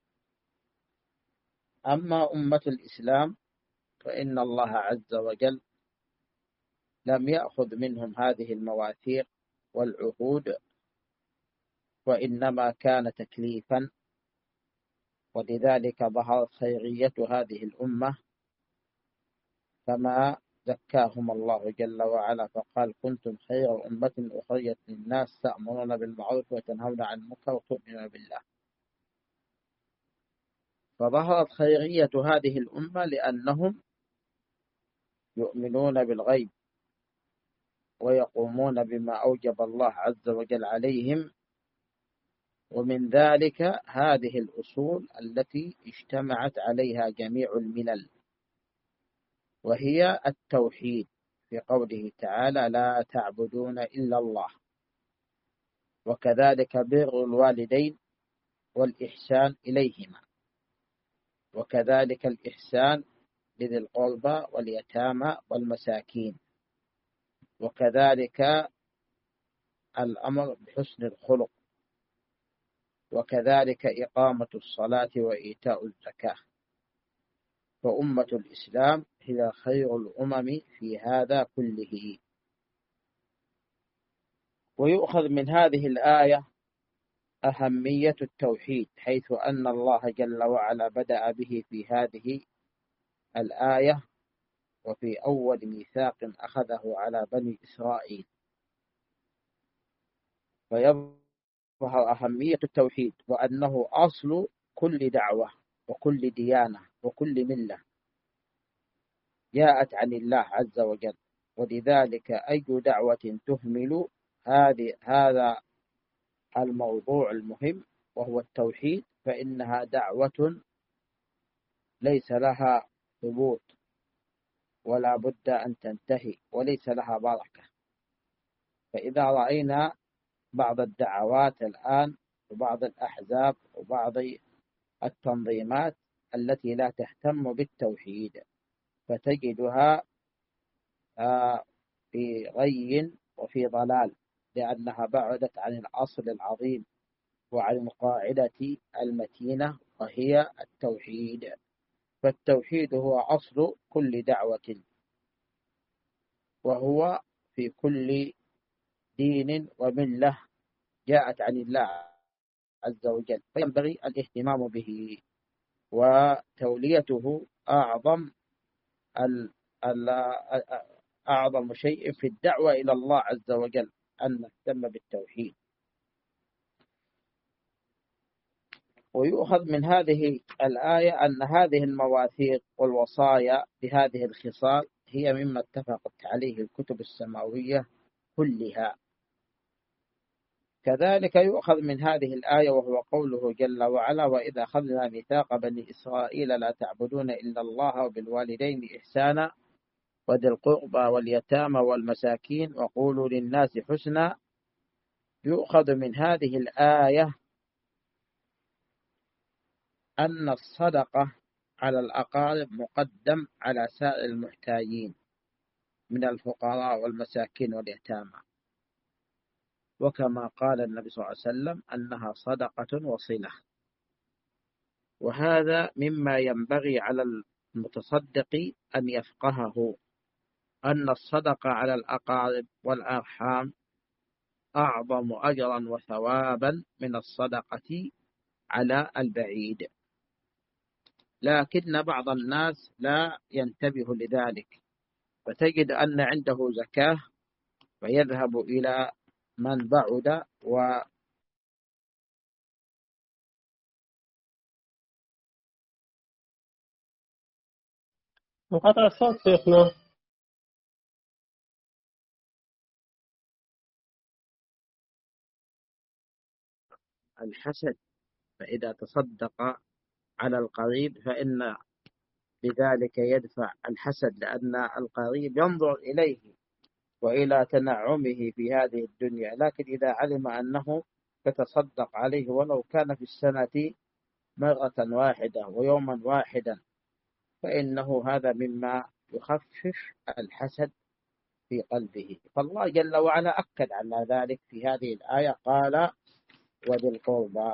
أما أمة الإسلام فإن الله عز وجل لم يأخذ منهم هذه المواثيق والعهود، وإنما كان تكليفا، ولذلك ظهرت خيرية هذه الأمة كما زكاهم الله جل وعلا فقال: كنتم خير أمة أخرجت للناس تأمرون بالمعروف وتنهون عن المنكر وتؤمنون بالله. فظهرت خيرية هذه الأمة لأنهم يؤمنون بالغيب ويقومون بما أوجب الله عز وجل عليهم، ومن ذلك هذه الأصول التي اجتمعت عليها جميع الملل، وهي التوحيد في قوله تعالى: لا تعبدون إلا الله، وكذلك بر الوالدين والإحسان إليهما، وكذلك الإحسان لذي القربى واليتامى والمساكين، وكذلك الأمر بحسن الخلق، وكذلك إقامة الصلاة وإيتاء الزكاة. فأمة الإسلام هي خير الأمم في هذا كله. ويؤخذ من هذه الآية أهمية التوحيد، حيث أن الله جل وعلا بدأ به في هذه الآية وفي أول ميثاق أخذه على بني إسرائيل. فيظهر أهمية التوحيد، وأنه أصل كل دعوة وكل ديانة وكل ملة جاءت عن الله عز وجل، ولذلك أي دعوة تهمل هذه هذا الموضوع المهم وهو التوحيد فإنها دعوة ليس لها ثبوت ولا بد أن تنتهي وليس لها بركة. فإذا رأينا بعض الدعوات الآن وبعض الأحزاب وبعض التنظيمات التي لا تهتم بالتوحيد فتجدها في غي وفي ضلال، لأنها بعدت عن الأصل العظيم وعن القاعدة المتينة وهي التوحيد. فالتوحيد هو أصل كل دعوة، وهو في كل دين وملة جاءت عن الله عز وجل، فينبغي الاهتمام به وتوليته أعظم أعظم شيء في الدعوة إلى الله عز وجل، أن نهتم بالتوحيد. ويؤخذ من هذه الآية أن هذه المواثيق والوصايا بهذه الخصال هي مما اتفقت عليه الكتب السماوية كلها. كذلك يؤخذ من هذه الآية وهو قوله جل وعلا: وإذا أخذنا ميثاق بني إسرائيل لا تعبدون إلا الله وبالوالدين إحسانا وذي القربى واليتامى والمساكين وقولوا للناس حسنا. يؤخذ من هذه الآية أن الصدقة على الأقارب مقدم على سائر المحتاجين، من الفقراء والمساكين واليتامى، وكما قال النبي صلى الله عليه وسلم أنها صدقة وصلة. وهذا مما ينبغي على المتصدق أن يفقهه، أن الصدقة على الأقارب والأرحام أعظم أجرا وثوابا من الصدقة على البعيد. لكن بعض الناس لا ينتبه لذلك، فتجد أن عنده زكاة فيذهب إلى من بعد و انقطع الصوت شيخنا. الحسد، فإذا تصدق على القريب فإن بذلك يدفع الحسد، لأن القريب ينظر إليه وإلى تنعمه في هذه الدنيا، لكن إذا علم أنه يتصدق عليه ولو كان في السنة مرة واحدة ويوما واحدا فإنه هذا مما يخفف الحسد في قلبه. فالله جل وعلا أكد على ذلك في هذه الآية، قال وذي القربى.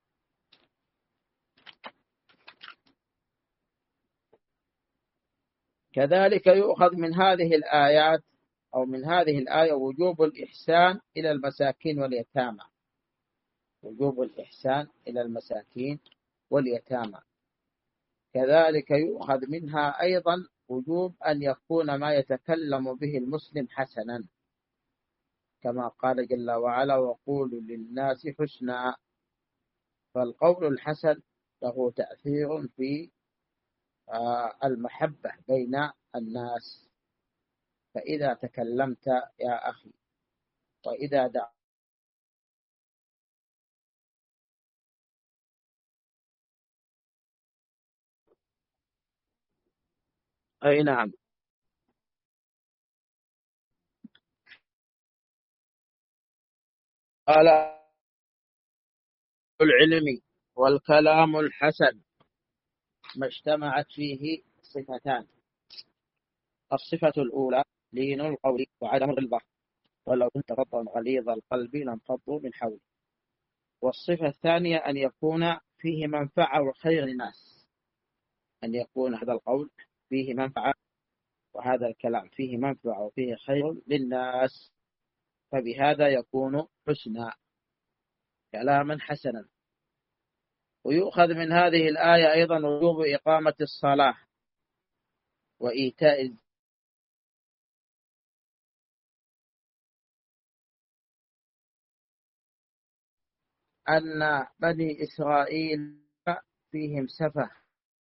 كذلك يؤخذ من هذه الآيات أو من هذه الآية وجوب الإحسان إلى المساكين واليتامى، وجوب الإحسان إلى المساكين واليتامى. كذلك يؤخذ منها أيضا وجوب أن يكون ما يتكلم به المسلم حسنا، كما قال جل وعلا وقولوا للناس حسنا. فالقول الحسن له تأثير في المحبة بين الناس. فإذا تكلمت يا أخي وإذا دعا أي نعم، قال العلم والكلام الحسن ما اجتمعت فيه صفتان. الصفة الأولى لين القول وعدم الغلظة، ولو كنت فظا غليظ القلب لانفضوا من حولك. والصفة الثانية أن يكون فيه منفعة وخير للناس، أن يكون هذا القول فيه منفعة وهذا الكلام فيه منفعة وفيه خير للناس، فبهذا يكون حسنا، كلاما حسنا. ويؤخذ من هذه الآية أيضا وجوب إقامة الصلاة وإيتاء أن بني إسرائيل فيهم سفه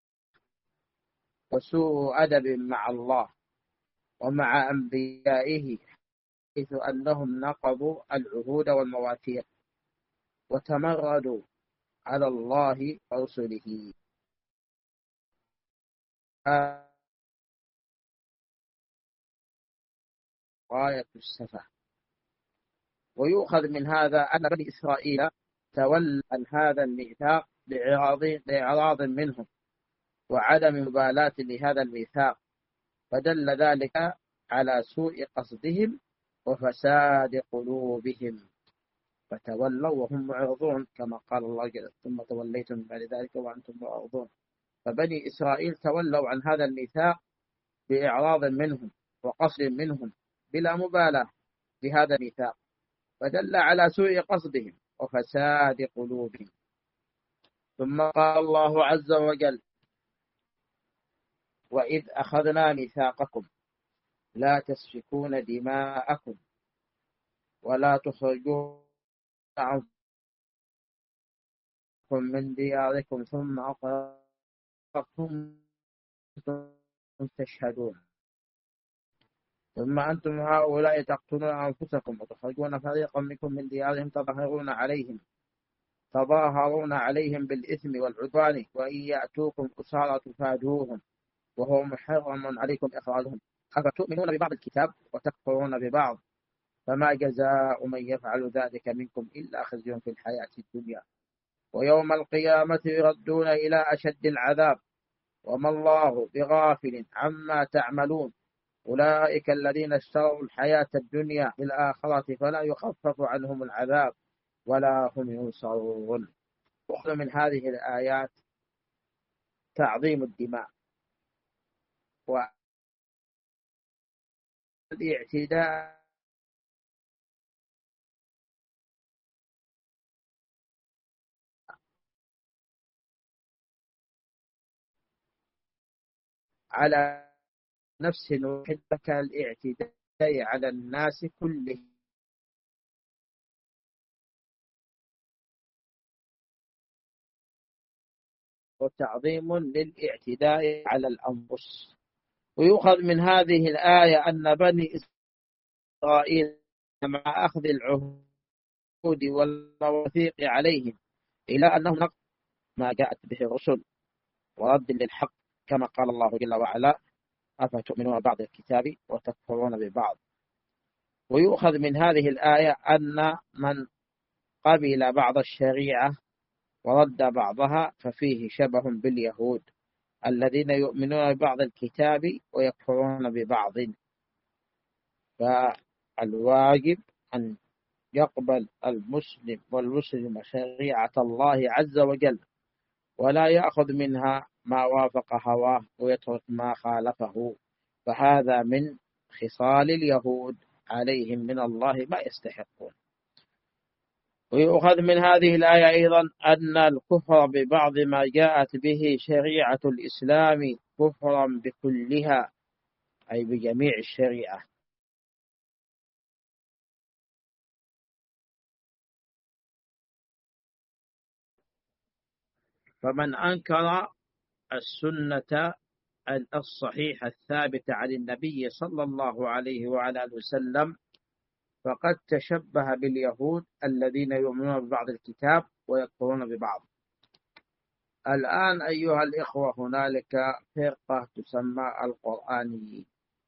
وسوء أدب مع الله ومع أنبيائه، حيث أنهم نقضوا العهود والمواثيق وتمردوا على الله ورسله. غاية السفه. ويؤخذ من هذا أن بني إسرائيل تولوا عن هذا الميثاق لإعراض منهم وعدم مبالاة لهذا الميثاق، فدل ذلك على سوء قصدهم وفساد قلوبهم، فتولوا وهم معرضون، كما قال الله جل ثم توليتم بعد ذلك وأنتم معرضون. فبني إسرائيل تولوا عن هذا الميثاق بإعراض منهم وقصد منهم بلا مبالاة بهذا الميثاق، فدل على سوء قصدهم وفساد قلوبهم. ثم قال الله عز وجل وإذ أخذنا ميثاقكم لا تسفكون دماءكم ولا تخرجون أنفسكم من دياركم ثم أقررتم تشهدون ثم أنتم هؤلاء تقتلون أنفسكم وتخرجون فريقا منكم من ديارهم تظاهرون عليهم تظاهرون عليهم بالإثم والعدوان وإن يأتوكم أسارى تفادوهم وهو محرم عليكم إخراجهم أفتؤمنون ببعض الكتاب وتكفرون ببعض فما جزاء من يفعل ذلك منكم إلا خزي في الحياة الدنيا ويوم القيامة يردون إلى أشد العذاب وما الله بغافل عما تعملون أولئك الذين اشتروا الحياة الدنيا بالآخرة فلا يخفف عنهم العذاب ولا هم ينصرون. وأخذ من هذه الآيات تعظيم الدماء والاعتداء على نفس واحدة كالاعتداء على الناس كلهم، وتعظيم للاعتداء على الأنفس. ويؤخذ من هذه الآية أن بني إسرائيل مع أخذ العهود والمواثيق عليهم إلى أنهم نقضوا ما جاءت به الرسل ورد للحق، كما قال الله جل وعلا: أفتؤمنون بعض الكتاب وتكفرون ببعض. ويؤخذ من هذه الآية أن من قبل بعض الشريعة ورد بعضها ففيه شبه باليهود الذين يؤمنون ببعض الكتاب ويكفرون ببعض. فالواجب أن يقبل المسلم والمسلم شريعة الله عز وجل ولا يأخذ منها ما وافق هواه ويترك ما خالفه، فهذا من خصال اليهود عليهم من الله ما يستحقون. ويؤخذ من هذه الآية أيضا أن الكفر ببعض ما جاءت به شريعة الإسلام كفرا بكلها، أي بجميع الشريعة. فمن أنكر السنة الصحيحة الثابتة عن النبي صلى الله عليه وعلى آله وسلم فقد تشبه باليهود الذين يؤمنون ببعض الكتاب ويكفرون ببعض. الآن أيها الإخوة هنالك فرقة تسمى القرآنيين،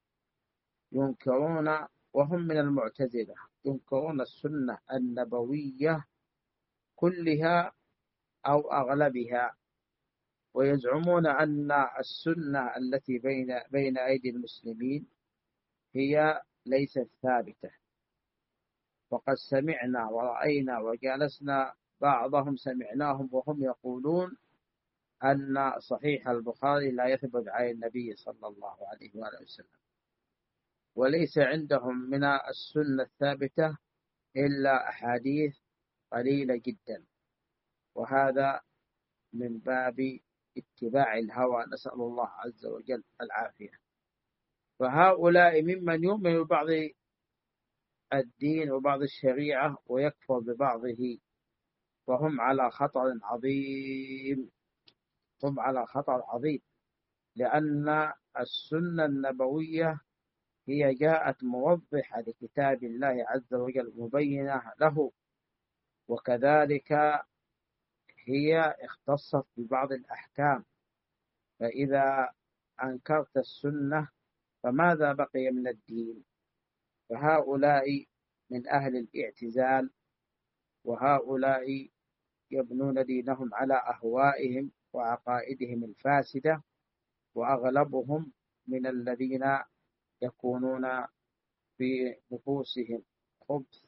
ينكرون وهم من المعتزلة، ينكرون السنة النبوية كلها أو أغلبها، ويزعمون أن السنة التي بين بين أيدي المسلمين هي ليست ثابتة. وقد سمعنا ورأينا وجالسنا بعضهم سمعناهم وهم يقولون أن صحيح البخاري لا يثبت عن النبي صلى الله عليه وآله وسلم، وليس عندهم من السنة الثابتة إلا أحاديث قليلة جدا، وهذا من باب اتباع الهوى، نسأل الله عز وجل العافية. فهؤلاء ممن يؤمن ببعض الدين وبعض الشريعة ويكفر ببعضه، وهم على خطر عظيم، هم على خطر عظيم، لأن السنة النبوية هي جاءت موضحة لكتاب الله عز وجل مبينة له، وكذلك هي اختصت ببعض الأحكام. فإذا أنكرت السنة فماذا بقي من الدين؟ فهؤلاء من أهل الاعتزال، وهؤلاء يبنون دينهم على أهوائهم وعقائدهم الفاسدة، وأغلبهم من الذين يكونون في نفوسهم خبث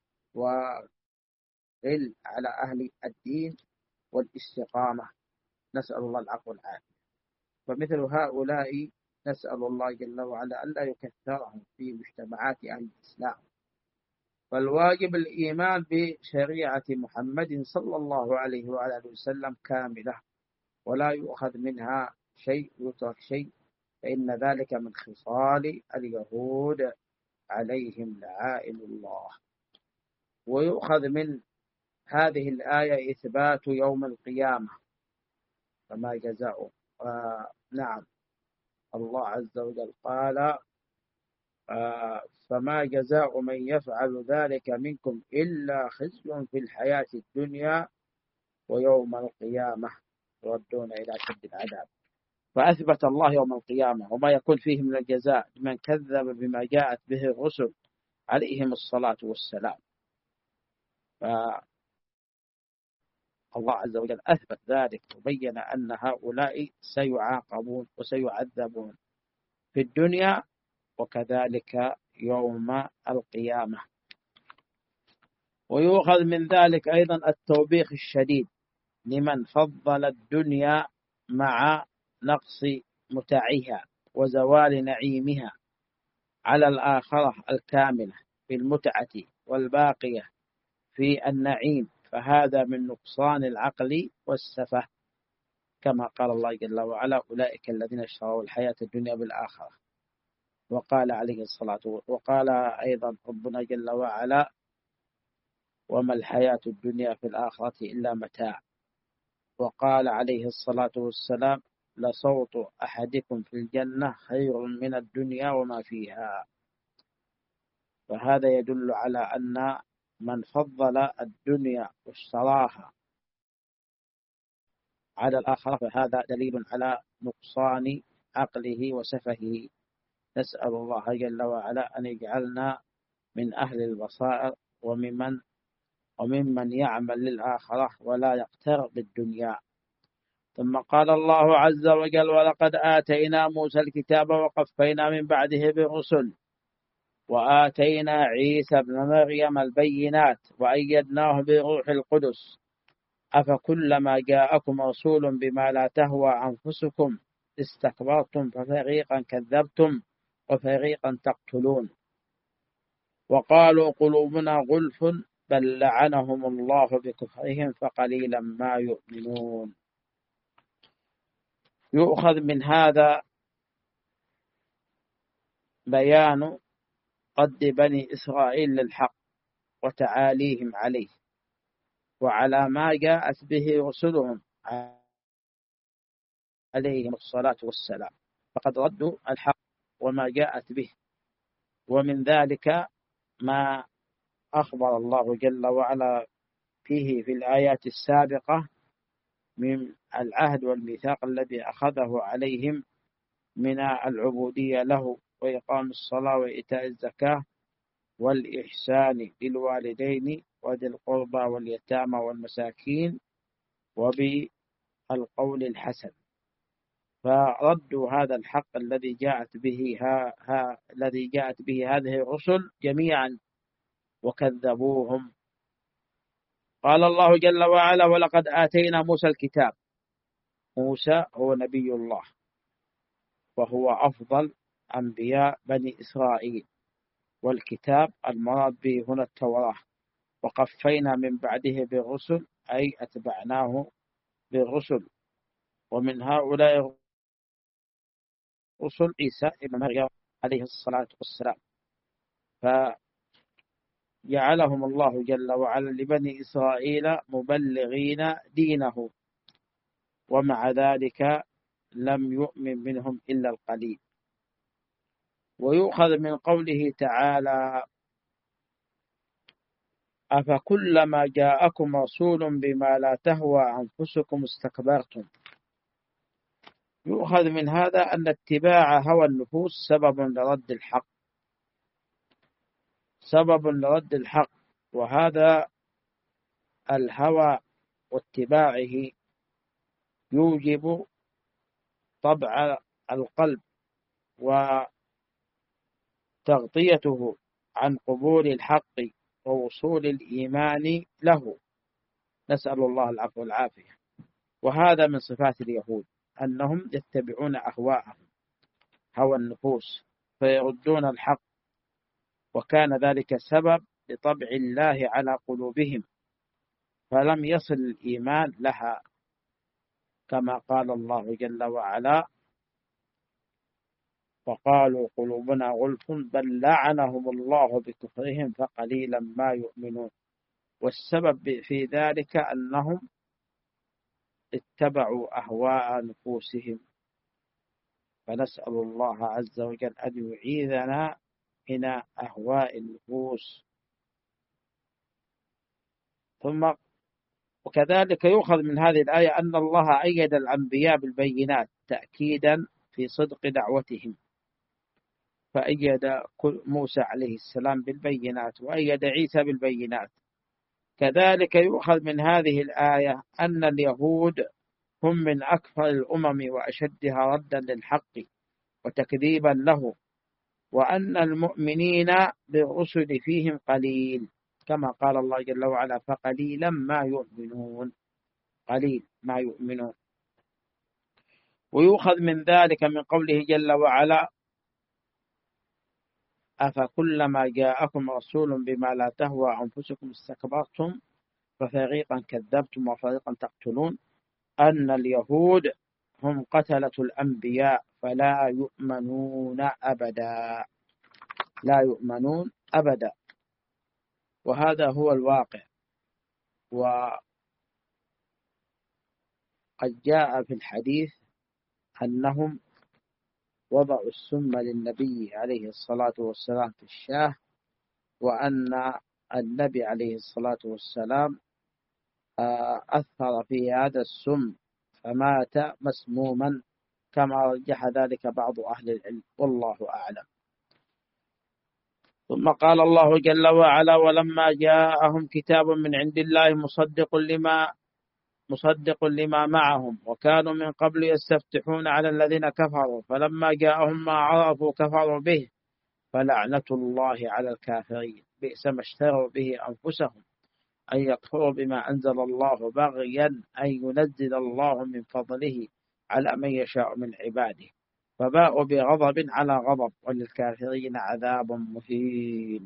وغل على أهل الدين والاستقامة، نسأل الله العفو والعافية. فمثل هؤلاء نسأل الله جل وعلا ألا يكثرهم في مجتمعات أهل الإسلام. فالواجب الإيمان بشريعة محمد صلى الله عليه وآله وسلم كاملة، ولا يؤخذ منها شيء ويترك شيء، فإن ذلك من خصال اليهود عليهم لعائن الله. ويؤخذ من هذه الآية إثبات يوم القيامة فما جزاؤه. آه نعم، الله عز وجل قال: آه فما جزاء من يفعل ذلك منكم إلا خزي في الحياة الدنيا ويوم القيامة يردون إلى شد العذاب. فأثبت الله يوم القيامة وما يكون فيه من الجزاء لمن كذب بما جاءت به الرسل عليهم الصلاة والسلام. فالله عز وجل أثبت ذلك وبين أن هؤلاء سيعاقبون وسيعذبون في الدنيا وكذلك يوم القيامة. ويؤخذ من ذلك أيضا التوبيخ الشديد لمن فضل الدنيا مع نقص متعها وزوال نعيمها على الآخرة الكاملة في المتعة والباقية في النعيم، فهذا من نقصان العقل والسفه، كما قال الله جل وعلا: أولئك الذين اشتروا الحياة الدنيا بالآخرة. وقال عليه الصلاة والسلام، وقال أيضا ربنا جل وعلا: وما الحياة الدنيا في الآخرة إلا متاع. وقال عليه الصلاة والسلام: لصوت أحدكم في الجنة خير من الدنيا وما فيها. فهذا يدل على أن من فضل الدنيا واشتراها على الآخرة فهذا دليل على نقصان عقله وسفهه. نسأل الله جل وعلا أن يجعلنا من أهل البصائر وممن وممن يعمل للآخرة ولا يقتر بالدنيا. ثم قال الله عز وجل: ولقد آتينا موسى الكتاب وقفينا من بعده بالرسل وآتينا عيسى ابن مريم البينات وأيدناه بروح القدس أفكلما جاءكم رسول بما لا تهوى أنفسكم استكبرتم ففريقا كذبتم وفريقا تقتلون وقالوا قلوبنا غلف بل لعنهم الله بكفرهم فقليلا ما يؤمنون. يؤخذ من هذا بيان قد بني إسرائيل للحق وتعاليهم عليه وعلى ما جاءت به رسلهم عليهم الصلاة والسلام، فقد ردوا الحق وما جاءت به. ومن ذلك ما أخبر الله جل وعلا فيه في الآيات السابقة من العهد والميثاق الذي أخذه عليهم من العبودية له وإقام الصلاة وإيتاء الزكاة والإحسان للوالدين وذي القربى واليتامى والمساكين وبالقول الحسن. فردوا هذا الحق الذي جاءت به ها ها الذي جاءت به هذه الرسل جميعا وكذبوهم. قال الله جل وعلا: ولقد آتينا موسى الكتاب. موسى هو نبي الله وهو أفضل أنبياء بني إسرائيل، والكتاب المراد به هنا التوراة. وقفينا من بعده بالرسل أي أتبعناه بالرسل، ومن هؤلاء رسل عيسى ابن مريم عليه الصلاة والسلام، فجعلهم الله جل وعلا لبني إسرائيل مبلغين دينه، ومع ذلك لم يؤمن منهم إلا القليل. ويؤخذ من قوله تعالى: أفكلما جاءكم رسول بما لا تهوى أنفسكم استكبرتم. يؤخذ من هذا أن اتباع هوى النفوس سبب لرد الحق سبب لرد الحق وهذا الهوى واتباعه يوجب طبع القلب وتغطيته عن قبول الحق ووصول الإيمان له، نسأل الله العفو والعافية. وهذا من صفات اليهود أنهم يتبعون أهواءهم هوى النفوس فيردون الحق، وكان ذلك سبب لطبع الله على قلوبهم فلم يصل الإيمان لها، كما قال الله جل وعلا: وقالوا قلوبنا غلف بل لعنهم الله بكفرهم فقليلا ما يؤمنون. والسبب في ذلك أنهم اتبعوا أهواء نفوسهم، فنسأل الله عز وجل أن يعيذنا من أهواء النفوس. ثم وكذلك يؤخذ من هذه الآية أن الله أيد الأنبياء بالبينات تأكيدا في صدق دعوتهم، فأيد موسى عليه السلام بالبينات وأيد عيسى بالبينات. كذلك يؤخذ من هذه الآية أن اليهود هم من أكثر الأمم وأشدها ردا للحق وتكذيبا له، وأن المؤمنين بالرسل فيهم قليل، كما قال الله جل وعلا فقليلا ما يؤمنون، قليل ما يؤمنون. ويؤخذ من ذلك من قوله جل وعلا أفكلما جاءكم رسول بما لا تهوى أنفسكم استكبرتم ففريقا كذبتم وفريقا تقتلون، أن اليهود هم قتلة الأنبياء فلا يؤمنون أبدا، لا يؤمنون أبدا. وهذا هو الواقع. وقد جاء في الحديث أنهم وضعوا السم للنبي عليه الصلاة والسلام في الشاه، وأن النبي عليه الصلاة والسلام أثر في هذا السم فمات مسموما، كما رجح ذلك بعض أهل العلم، والله أعلم. ثم قال الله جل وعلا ولما جاءهم كتاب من عند الله مصدق لما مصدق لما معهم وكانوا من قبل يستفتحون على الذين كفروا فلما جاءهم ما عرفوا كفروا به فلعنة الله على الكافرين بئس ما اشتروا به أنفسهم أن يكفروا بما أنزل الله بغيا أن ينزل الله من فضله على من يشاء من عباده فباءوا بغضب على غضب وللكافرين عذاب مهين.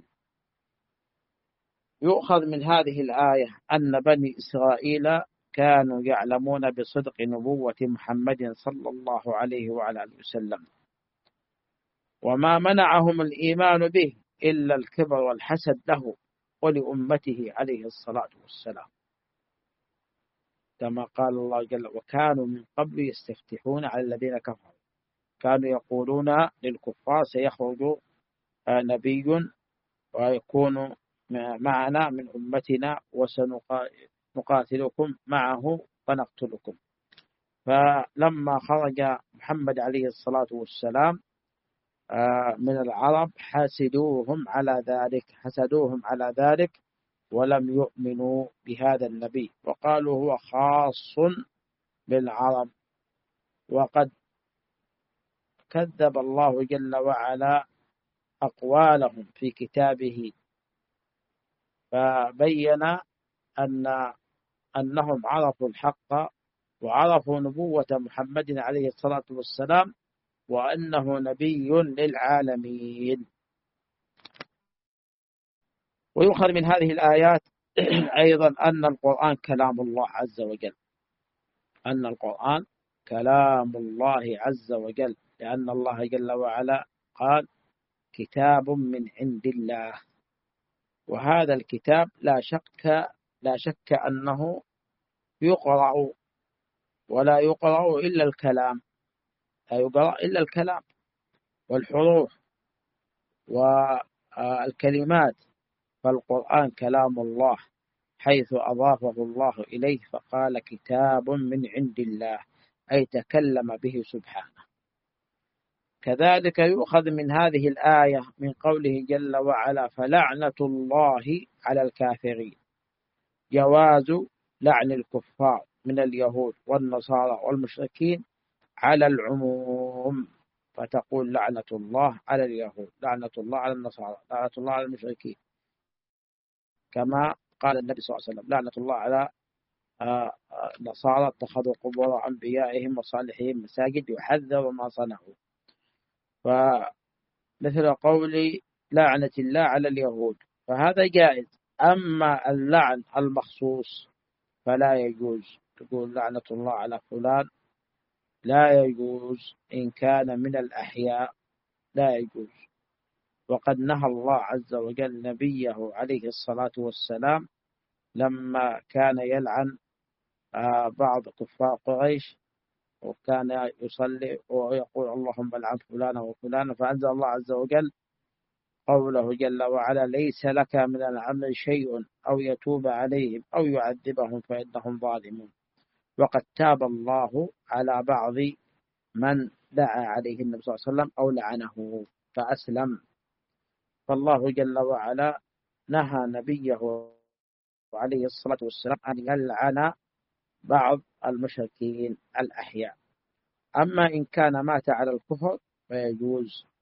يؤخذ من هذه الآية أن بني إسرائيل كانوا يعلمون بصدق نبوة محمد صلى الله عليه وعلى آله وسلم، وما منعهم الإيمان به إلا الكبر والحسد له ولأمته عليه الصلاة والسلام، كما قال الله جل وكانوا من قبل يستفتحون على الذين كفروا، كانوا يقولون للكفار سيخرج نبي ويكون معنا من أمتنا وسنقاتلكم معه ونقتلكم. فلما خرج محمد عليه الصلاة والسلام من العرب حسدوهم على ذلك حسدوهم على ذلك ولم يؤمنوا بهذا النبي وقالوا هو خاص بالعرب. وقد كذب الله جل وعلا أقوالهم في كتابه فبين أن أنهم عرفوا الحق وعرفوا نبوة محمد عليه الصلاة والسلام وأنه نبي للعالمين. ويؤخذ من هذه الآيات أيضا أن القرآن كلام الله عز وجل، أن القرآن كلام الله عز وجل، لأن الله جل وعلا قال كتاب من عند الله، وهذا الكتاب لا شك لا شك أنه يقرأ ولا يقرأ إلا الكلام، لا يقرأ إلا الكلام والحروف والكلمات، فالقرآن كلام الله حيث أضافه الله إليه فقال كتاب من عند الله أي تكلم به سبحانه. كذلك يؤخذ من هذه الآية من قوله جل وعلا فلعنة الله على الكافرين جواز لعن الكفار من اليهود والنصارى والمشركين على العموم، فتقول لعنة الله على اليهود، لعنة الله على النصارى، لعنة الله على المشركين، كما قال النبي صلى الله عليه وسلم لعنة الله على النصارى اتخذوا قبور أنبيائهم وصالحين مساجد يحذر ما صنعوا. فمثل قول لعنة الله على اليهود فهذا جائز، أما اللعن المخصوص فلا يجوز، تقول لعنة الله على فلان لا يجوز إن كان من الأحياء، لا يجوز. وقد نهى الله عز وجل نبيه عليه الصلاة والسلام لما كان يلعن بعض كفار قريش وكان يصلي ويقول اللهم لعن فلانا وفلانا، فأنزل الله عز وجل قوله جل وعلا ليس لك من الأمر شيء أو يتوب عليهم أو يعذبهم فإنهم ظالمون. وقد تاب الله على بعض من دعا عليه النبي صلى الله عليه وسلم أو لعنه فأسلم، فالله جل وعلا نهى نبيه عليه الصلاة والسلام أن يلعن بعض المشركين الأحياء. أما إن كان مات على الكفر فيجوز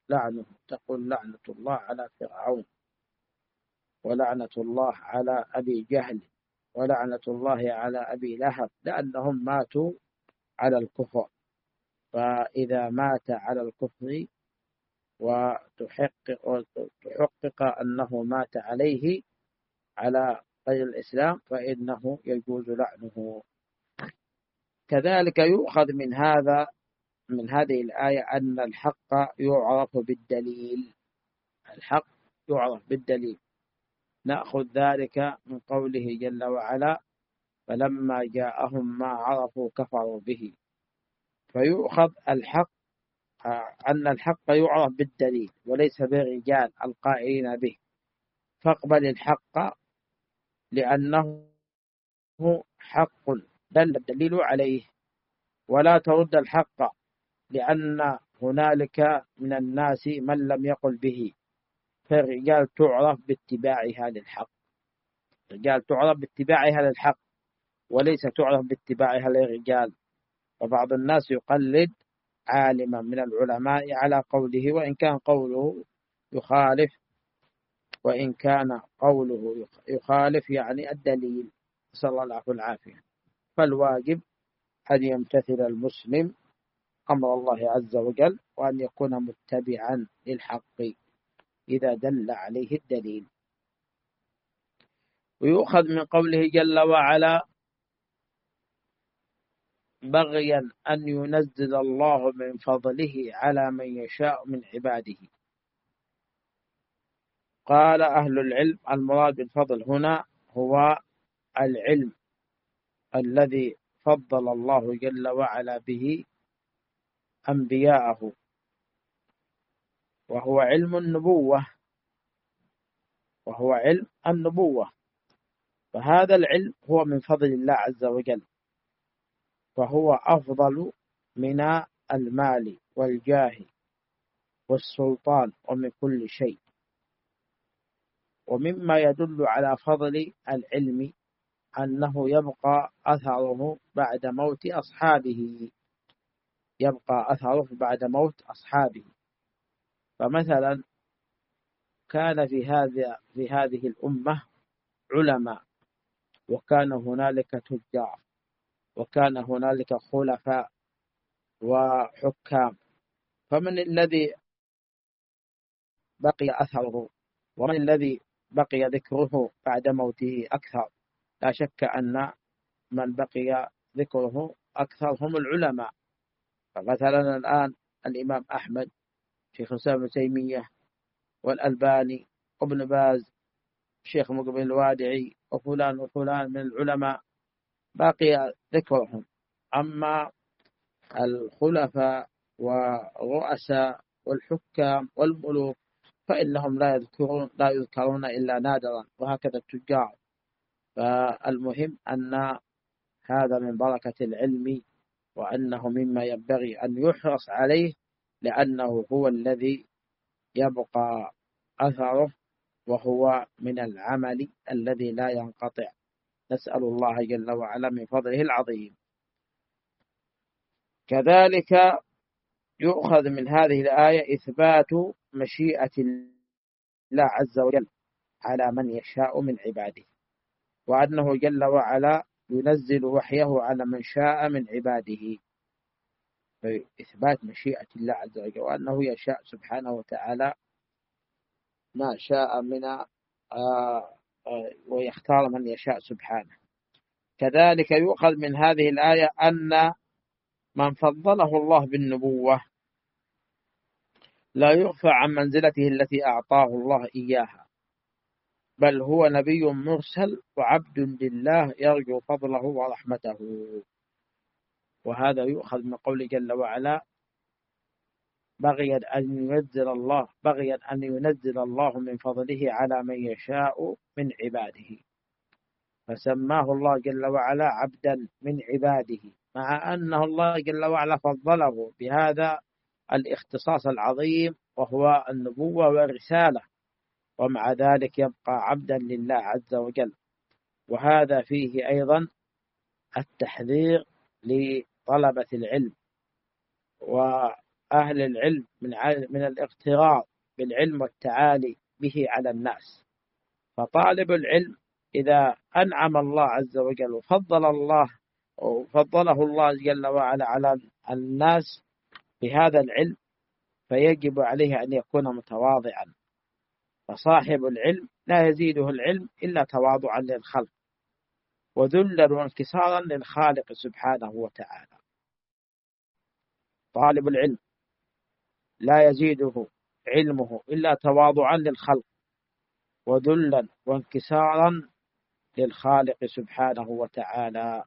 لعنه، تقول لعنة الله على فرعون، ولعنة الله على أبي جهل، ولعنة الله على أبي لهب، لأنهم ماتوا على الكفر. فإذا مات على الكفر وتحقق, وتحقق أنه مات عليه على غير الإسلام فإنه يجوز لعنه. كذلك يؤخذ من هذا من هذه الآية أن الحق يعرف بالدليل. الحق يعرف بالدليل. نأخذ ذلك من قوله جل وعلا: فلما جاءهم ما عرفوا كفروا به. فيؤخذ الحق أن الحق يعرف بالدليل وليس بالرجال القائلين به. فاقبل الحق لأنه حق دل الدليل عليه، ولا ترد الحق لأن هنالك من الناس من لم يقل به. فالرجال تعرف باتباعها للحق، الرجال تعرف باتباعها للحق وليس تعرف باتباعها للرجال. وبعض الناس يقلد عالما من العلماء على قوله وإن كان قوله يخالف وإن كان قوله يخالف يعني الدليل، صلى الله العفو العافية. فالواجب أن يمتثل المسلم أمر الله عز وجل وأن يكون متبعا للحق إذا دل عليه الدليل. ويؤخذ من قوله جل وعلا: بغيا أن ينزل الله من فضله على من يشاء من عباده. قال أهل العلم: المراد بالفضل هنا هو العلم الذي فضل الله جل وعلا به أنبياءه، وهو علم النبوة وهو علم النبوة فهذا العلم هو من فضل الله عز وجل، فهو أفضل من المال والجاه والسلطان ومن كل شيء. ومما يدل على فضل العلم أنه يبقى أثره بعد موت أصحابه يبقى أثره بعد موت أصحابه. فمثلا كان في هذه في هذه الأمة علماء، وكان هنالك تجار، وكان هنالك خلفاء وحكام، فمن الذي بقي أثره ومن الذي بقي ذكره بعد موته أكثر؟ لا شك أن من بقي ذكره أكثر هم العلماء. فمثلا الآن الإمام أحمد، شيخ الإسلام ابن تيمية، والألباني، وابن باز، الشيخ مقبل الوادعي، وفلان وفلان من العلماء باقي ذكرهم. أما الخلفاء والرؤساء والحكام والملوك فإنهم لا يذكرون لا يذكرون إلا نادرا، وهكذا التجار. فالمهم أن هذا من بركة العلم، وأنه مما ينبغي أن يحرص عليه، لأنه هو الذي يبقى أثره، وهو من العمل الذي لا ينقطع. نسأل الله جل وعلا من فضله العظيم. كذلك يؤخذ من هذه الآية إثبات مشيئة الله عز وجل على من يشاء من عباده، وأنه جل وعلا ينزل وحيه على من شاء من عباده. إثبات مشيئة الله عز وجل، وأنه يشاء سبحانه وتعالى ما شاء من آه ويختار من يشاء سبحانه. كذلك يؤخذ من هذه الآية أن من فضله الله بالنبوة لا يغفى عن منزلته التي أعطاه الله إياها، بل هو نبي مرسل وعبد لله يرجو فضله ورحمته. وهذا يؤخذ من قوله جل وعلا: بغيا أن ينزل الله بغيا أن ينزل الله من فضله على من يشاء من عباده. فسماه الله جل وعلا عبدا من عباده، مع أنه الله جل وعلا فضله بهذا الاختصاص العظيم وهو النبوة والرسالة، ومع ذلك يبقى عبدا لله عز وجل. وهذا فيه أيضا التحذير لطلبة العلم أهل العلم من من الاغترار بالعلم والتعالي به على الناس. فطالب العلم إذا أنعم الله عز وجل وفضل الله وفضله الله جل وعلا على الناس بهذا العلم فيجب عليه أن يكون متواضعا. فصاحب العلم لا يزيده العلم إلا تواضعا للخلق وذلا وانكسارا للخالق سبحانه وتعالى. طالب العلم لا يزيده علمه إلا تواضعا للخلق وذلا وانكسارا للخالق سبحانه وتعالى.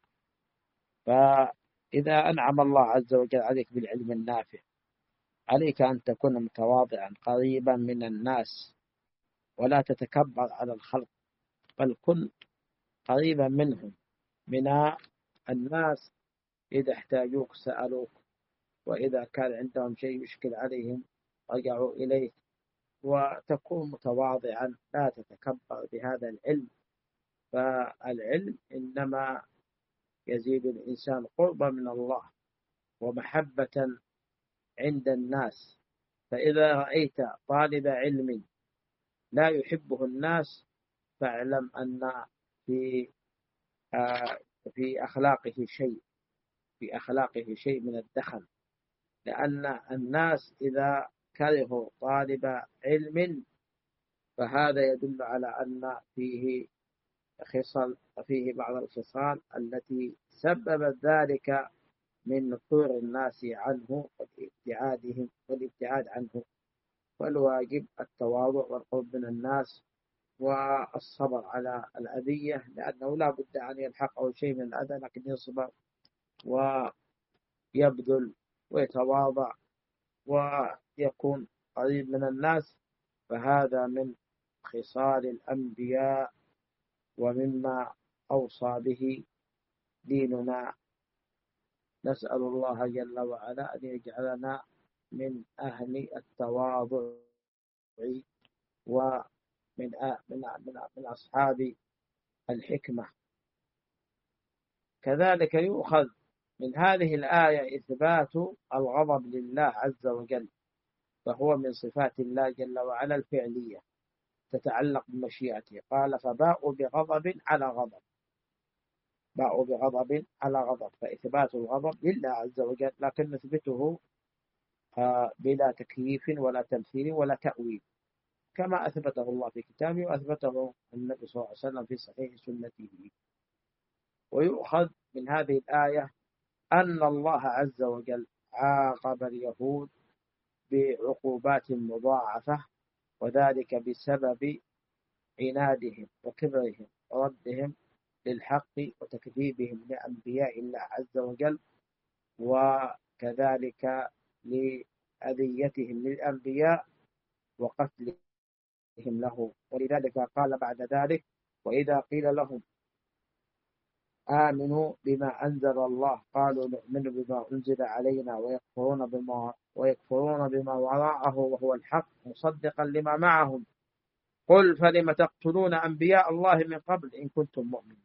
فإذا أنعم الله عز وجل عليك بالعلم النافع عليك أن تكون متواضعا قريبا من الناس ولا تتكبر على الخلق، بل كن قريبا منهم، من الناس إذا احتاجوك سألوك، وإذا كان عندهم شيء يشكل عليهم رجعوا إليك، وتكون متواضعا لا تتكبر بهذا العلم. فالعلم إنما يزيد الإنسان قربا من الله ومحبة عند الناس. فإذا رأيت طالب علم لا يحبه الناس فاعلم أن في في أخلاقه شيء في أخلاقه شيء من الدخل، لأن الناس إذا كرهوا طالب علم فهذا يدل على أن فيه خصال فيه بعض الخصال التي سببت ذلك من نفور الناس عنه وابتعادهم والابتعاد عنه. والواجب التواضع والقرب من الناس والصبر على الأذية، لأنه لا بد أن يلحقه شيء من الأذى، لكن يصبر ويبذل ويتواضع ويكون قريب من الناس. فهذا من خصال الأنبياء ومما أوصى به ديننا. نسأل الله جل وعلا أن يجعلنا من أهل التواضع ومن من من أصحاب الحكمة. كذلك يؤخذ من هذه الآية إثبات الغضب لله عز وجل، فهو من صفات الله جل وعلا الفعلية تتعلق بمشيئته. قال فباءوا بغضب على غضب، باءوا بغضب على غضب، فإثبات الغضب لله عز وجل، لكن نثبته بلا تكييف ولا تمثيل ولا تأويل، كما أثبته الله في كتابه وأثبته النبي صلى الله عليه وسلم في صحيح سنته. ويؤخذ من هذه الآية أن الله عز وجل عاقب اليهود بعقوبات مضاعفة، وذلك بسبب عنادهم وكبرهم وردهم للحق وتكذيبهم لأنبياء الله عز وجل، وكذلك لأذيتهم للأنبياء وقتلهم له. ولذلك قال بعد ذلك وإذا قيل لهم آمنوا بما أنزل الله قالوا نؤمن بما أنزل علينا ويكفرون بما ويكفرون بما وراءه وهو الحق مصدقا لما معهم قل فلم تقتلون أنبياء الله من قبل إن كنتم مؤمنين.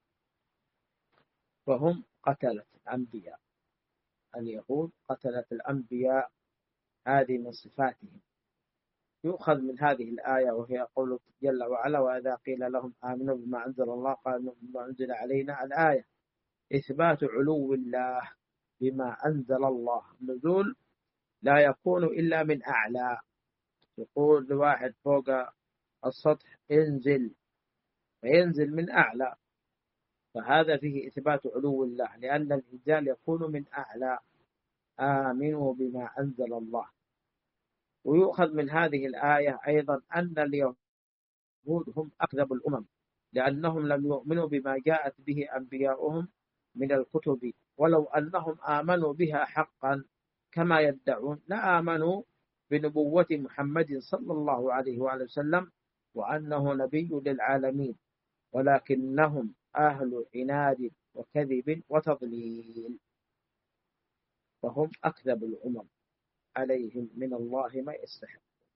فهم قتلت الأنبياء، اليهود قتلت الأنبياء، هذه من صفاتهم. يؤخذ من هذه الآية وهي قوله جل وعلا وإذا قيل لهم آمنوا بما أنزل الله قالوا بما أنزل علينا، الآية إثبات علو الله بما أنزل الله. النزول لا يكون إلا من أعلى، يقول لواحد فوق السطح انزل فينزل من أعلى، فهذا فيه إثبات علو الله، لأن الإنزال يكون من أعلى. آمنوا بما أنزل الله. ويؤخذ من هذه الآية أيضا أن اليهود هم أكذب الأمم، لأنهم لم يؤمنوا بما جاءت به أنبياؤهم من الكتب، ولو أنهم آمنوا بها حقا كما يدعون لآمنوا بنبوة محمد صلى الله عليه وآله وسلم وأنه نبي للعالمين، ولكنهم أهل عناد وكذب وتضليل، فهم أكذب الأمم، عليهم من الله ما يستحق.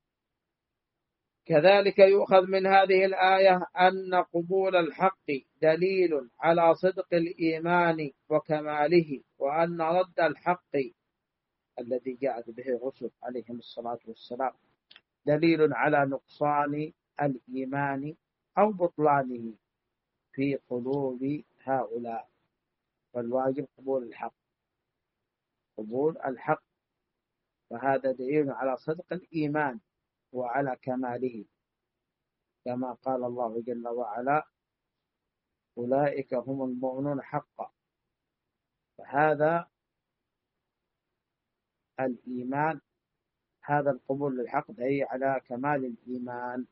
كذلك يؤخذ من هذه الآية أن قبول الحق دليل على صدق الإيمان وكماله، وأن رد الحق الذي جاءت به الرسل عليهم الصلاة والسلام دليل على نقصان الإيمان أو بطلانه في قلوب هؤلاء، فالواجب قبول الحق، قبول الحق، فهذا دليل على صدق الإيمان وعلى كماله، كما قال الله جل وعلا أولئك هم المؤمنون حقا. فهذا الإيمان، هذا القبول للحق دليل على كمال الإيمان.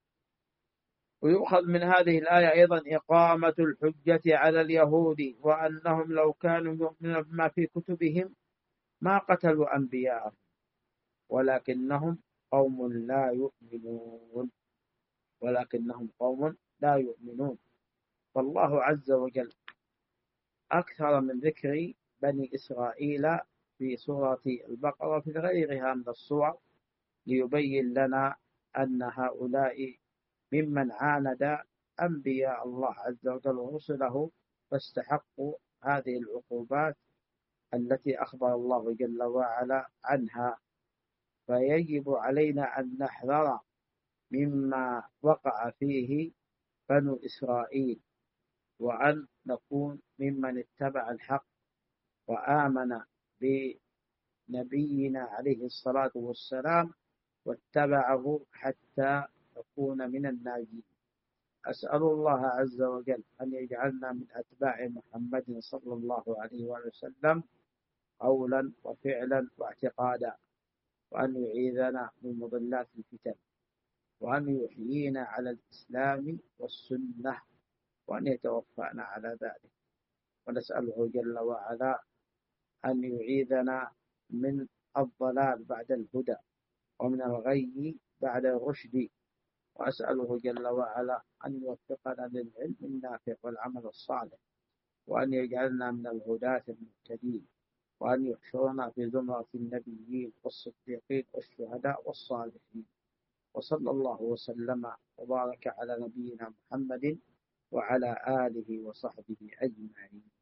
ويؤخذ من هذه الآية أيضا إقامة الحجة على اليهود، وأنهم لو كانوا يؤمنون بما في كتبهم ما قتلوا أنبياءهم ولكنهم قوم لا يؤمنون ولكنهم قوم لا يؤمنون. فالله عز وجل أكثر من ذكر بني إسرائيل في سورة البقرة وفي غيرها من السور ليبين لنا أن هؤلاء ممن عاند أنبياء الله عز وجل ورسله فاستحقوا هذه العقوبات التي أخبر الله جل وعلا عنها. فيجب علينا أن نحذر مما وقع فيه بنو إسرائيل، وأن نكون ممن اتبع الحق وآمن بنبينا عليه الصلاة والسلام واتبعه حتى نكون من الناجين. أسأل الله عز وجل أن يجعلنا من أتباع محمد صلى الله عليه وسلم قولا وفعلا واعتقادا، وأن يعيذنا من مضلات الفتن، وأن يحيينا على الإسلام والسنة، وأن يتوفانا على ذلك. ونسأله جل وعلا أن يعيذنا من الضلال بعد الهدى ومن الغي بعد الرشد، وأسأله جل وعلا أن يوفقنا للعلم النافع والعمل الصالح، وأن يجعلنا من الهداة المهتدين، وأن يحشرنا في زمرة النبيين والصديقين والشهداء والصالحين. وصلى الله وسلم وبارك على نبينا محمد وعلى آله وصحبه أجمعين.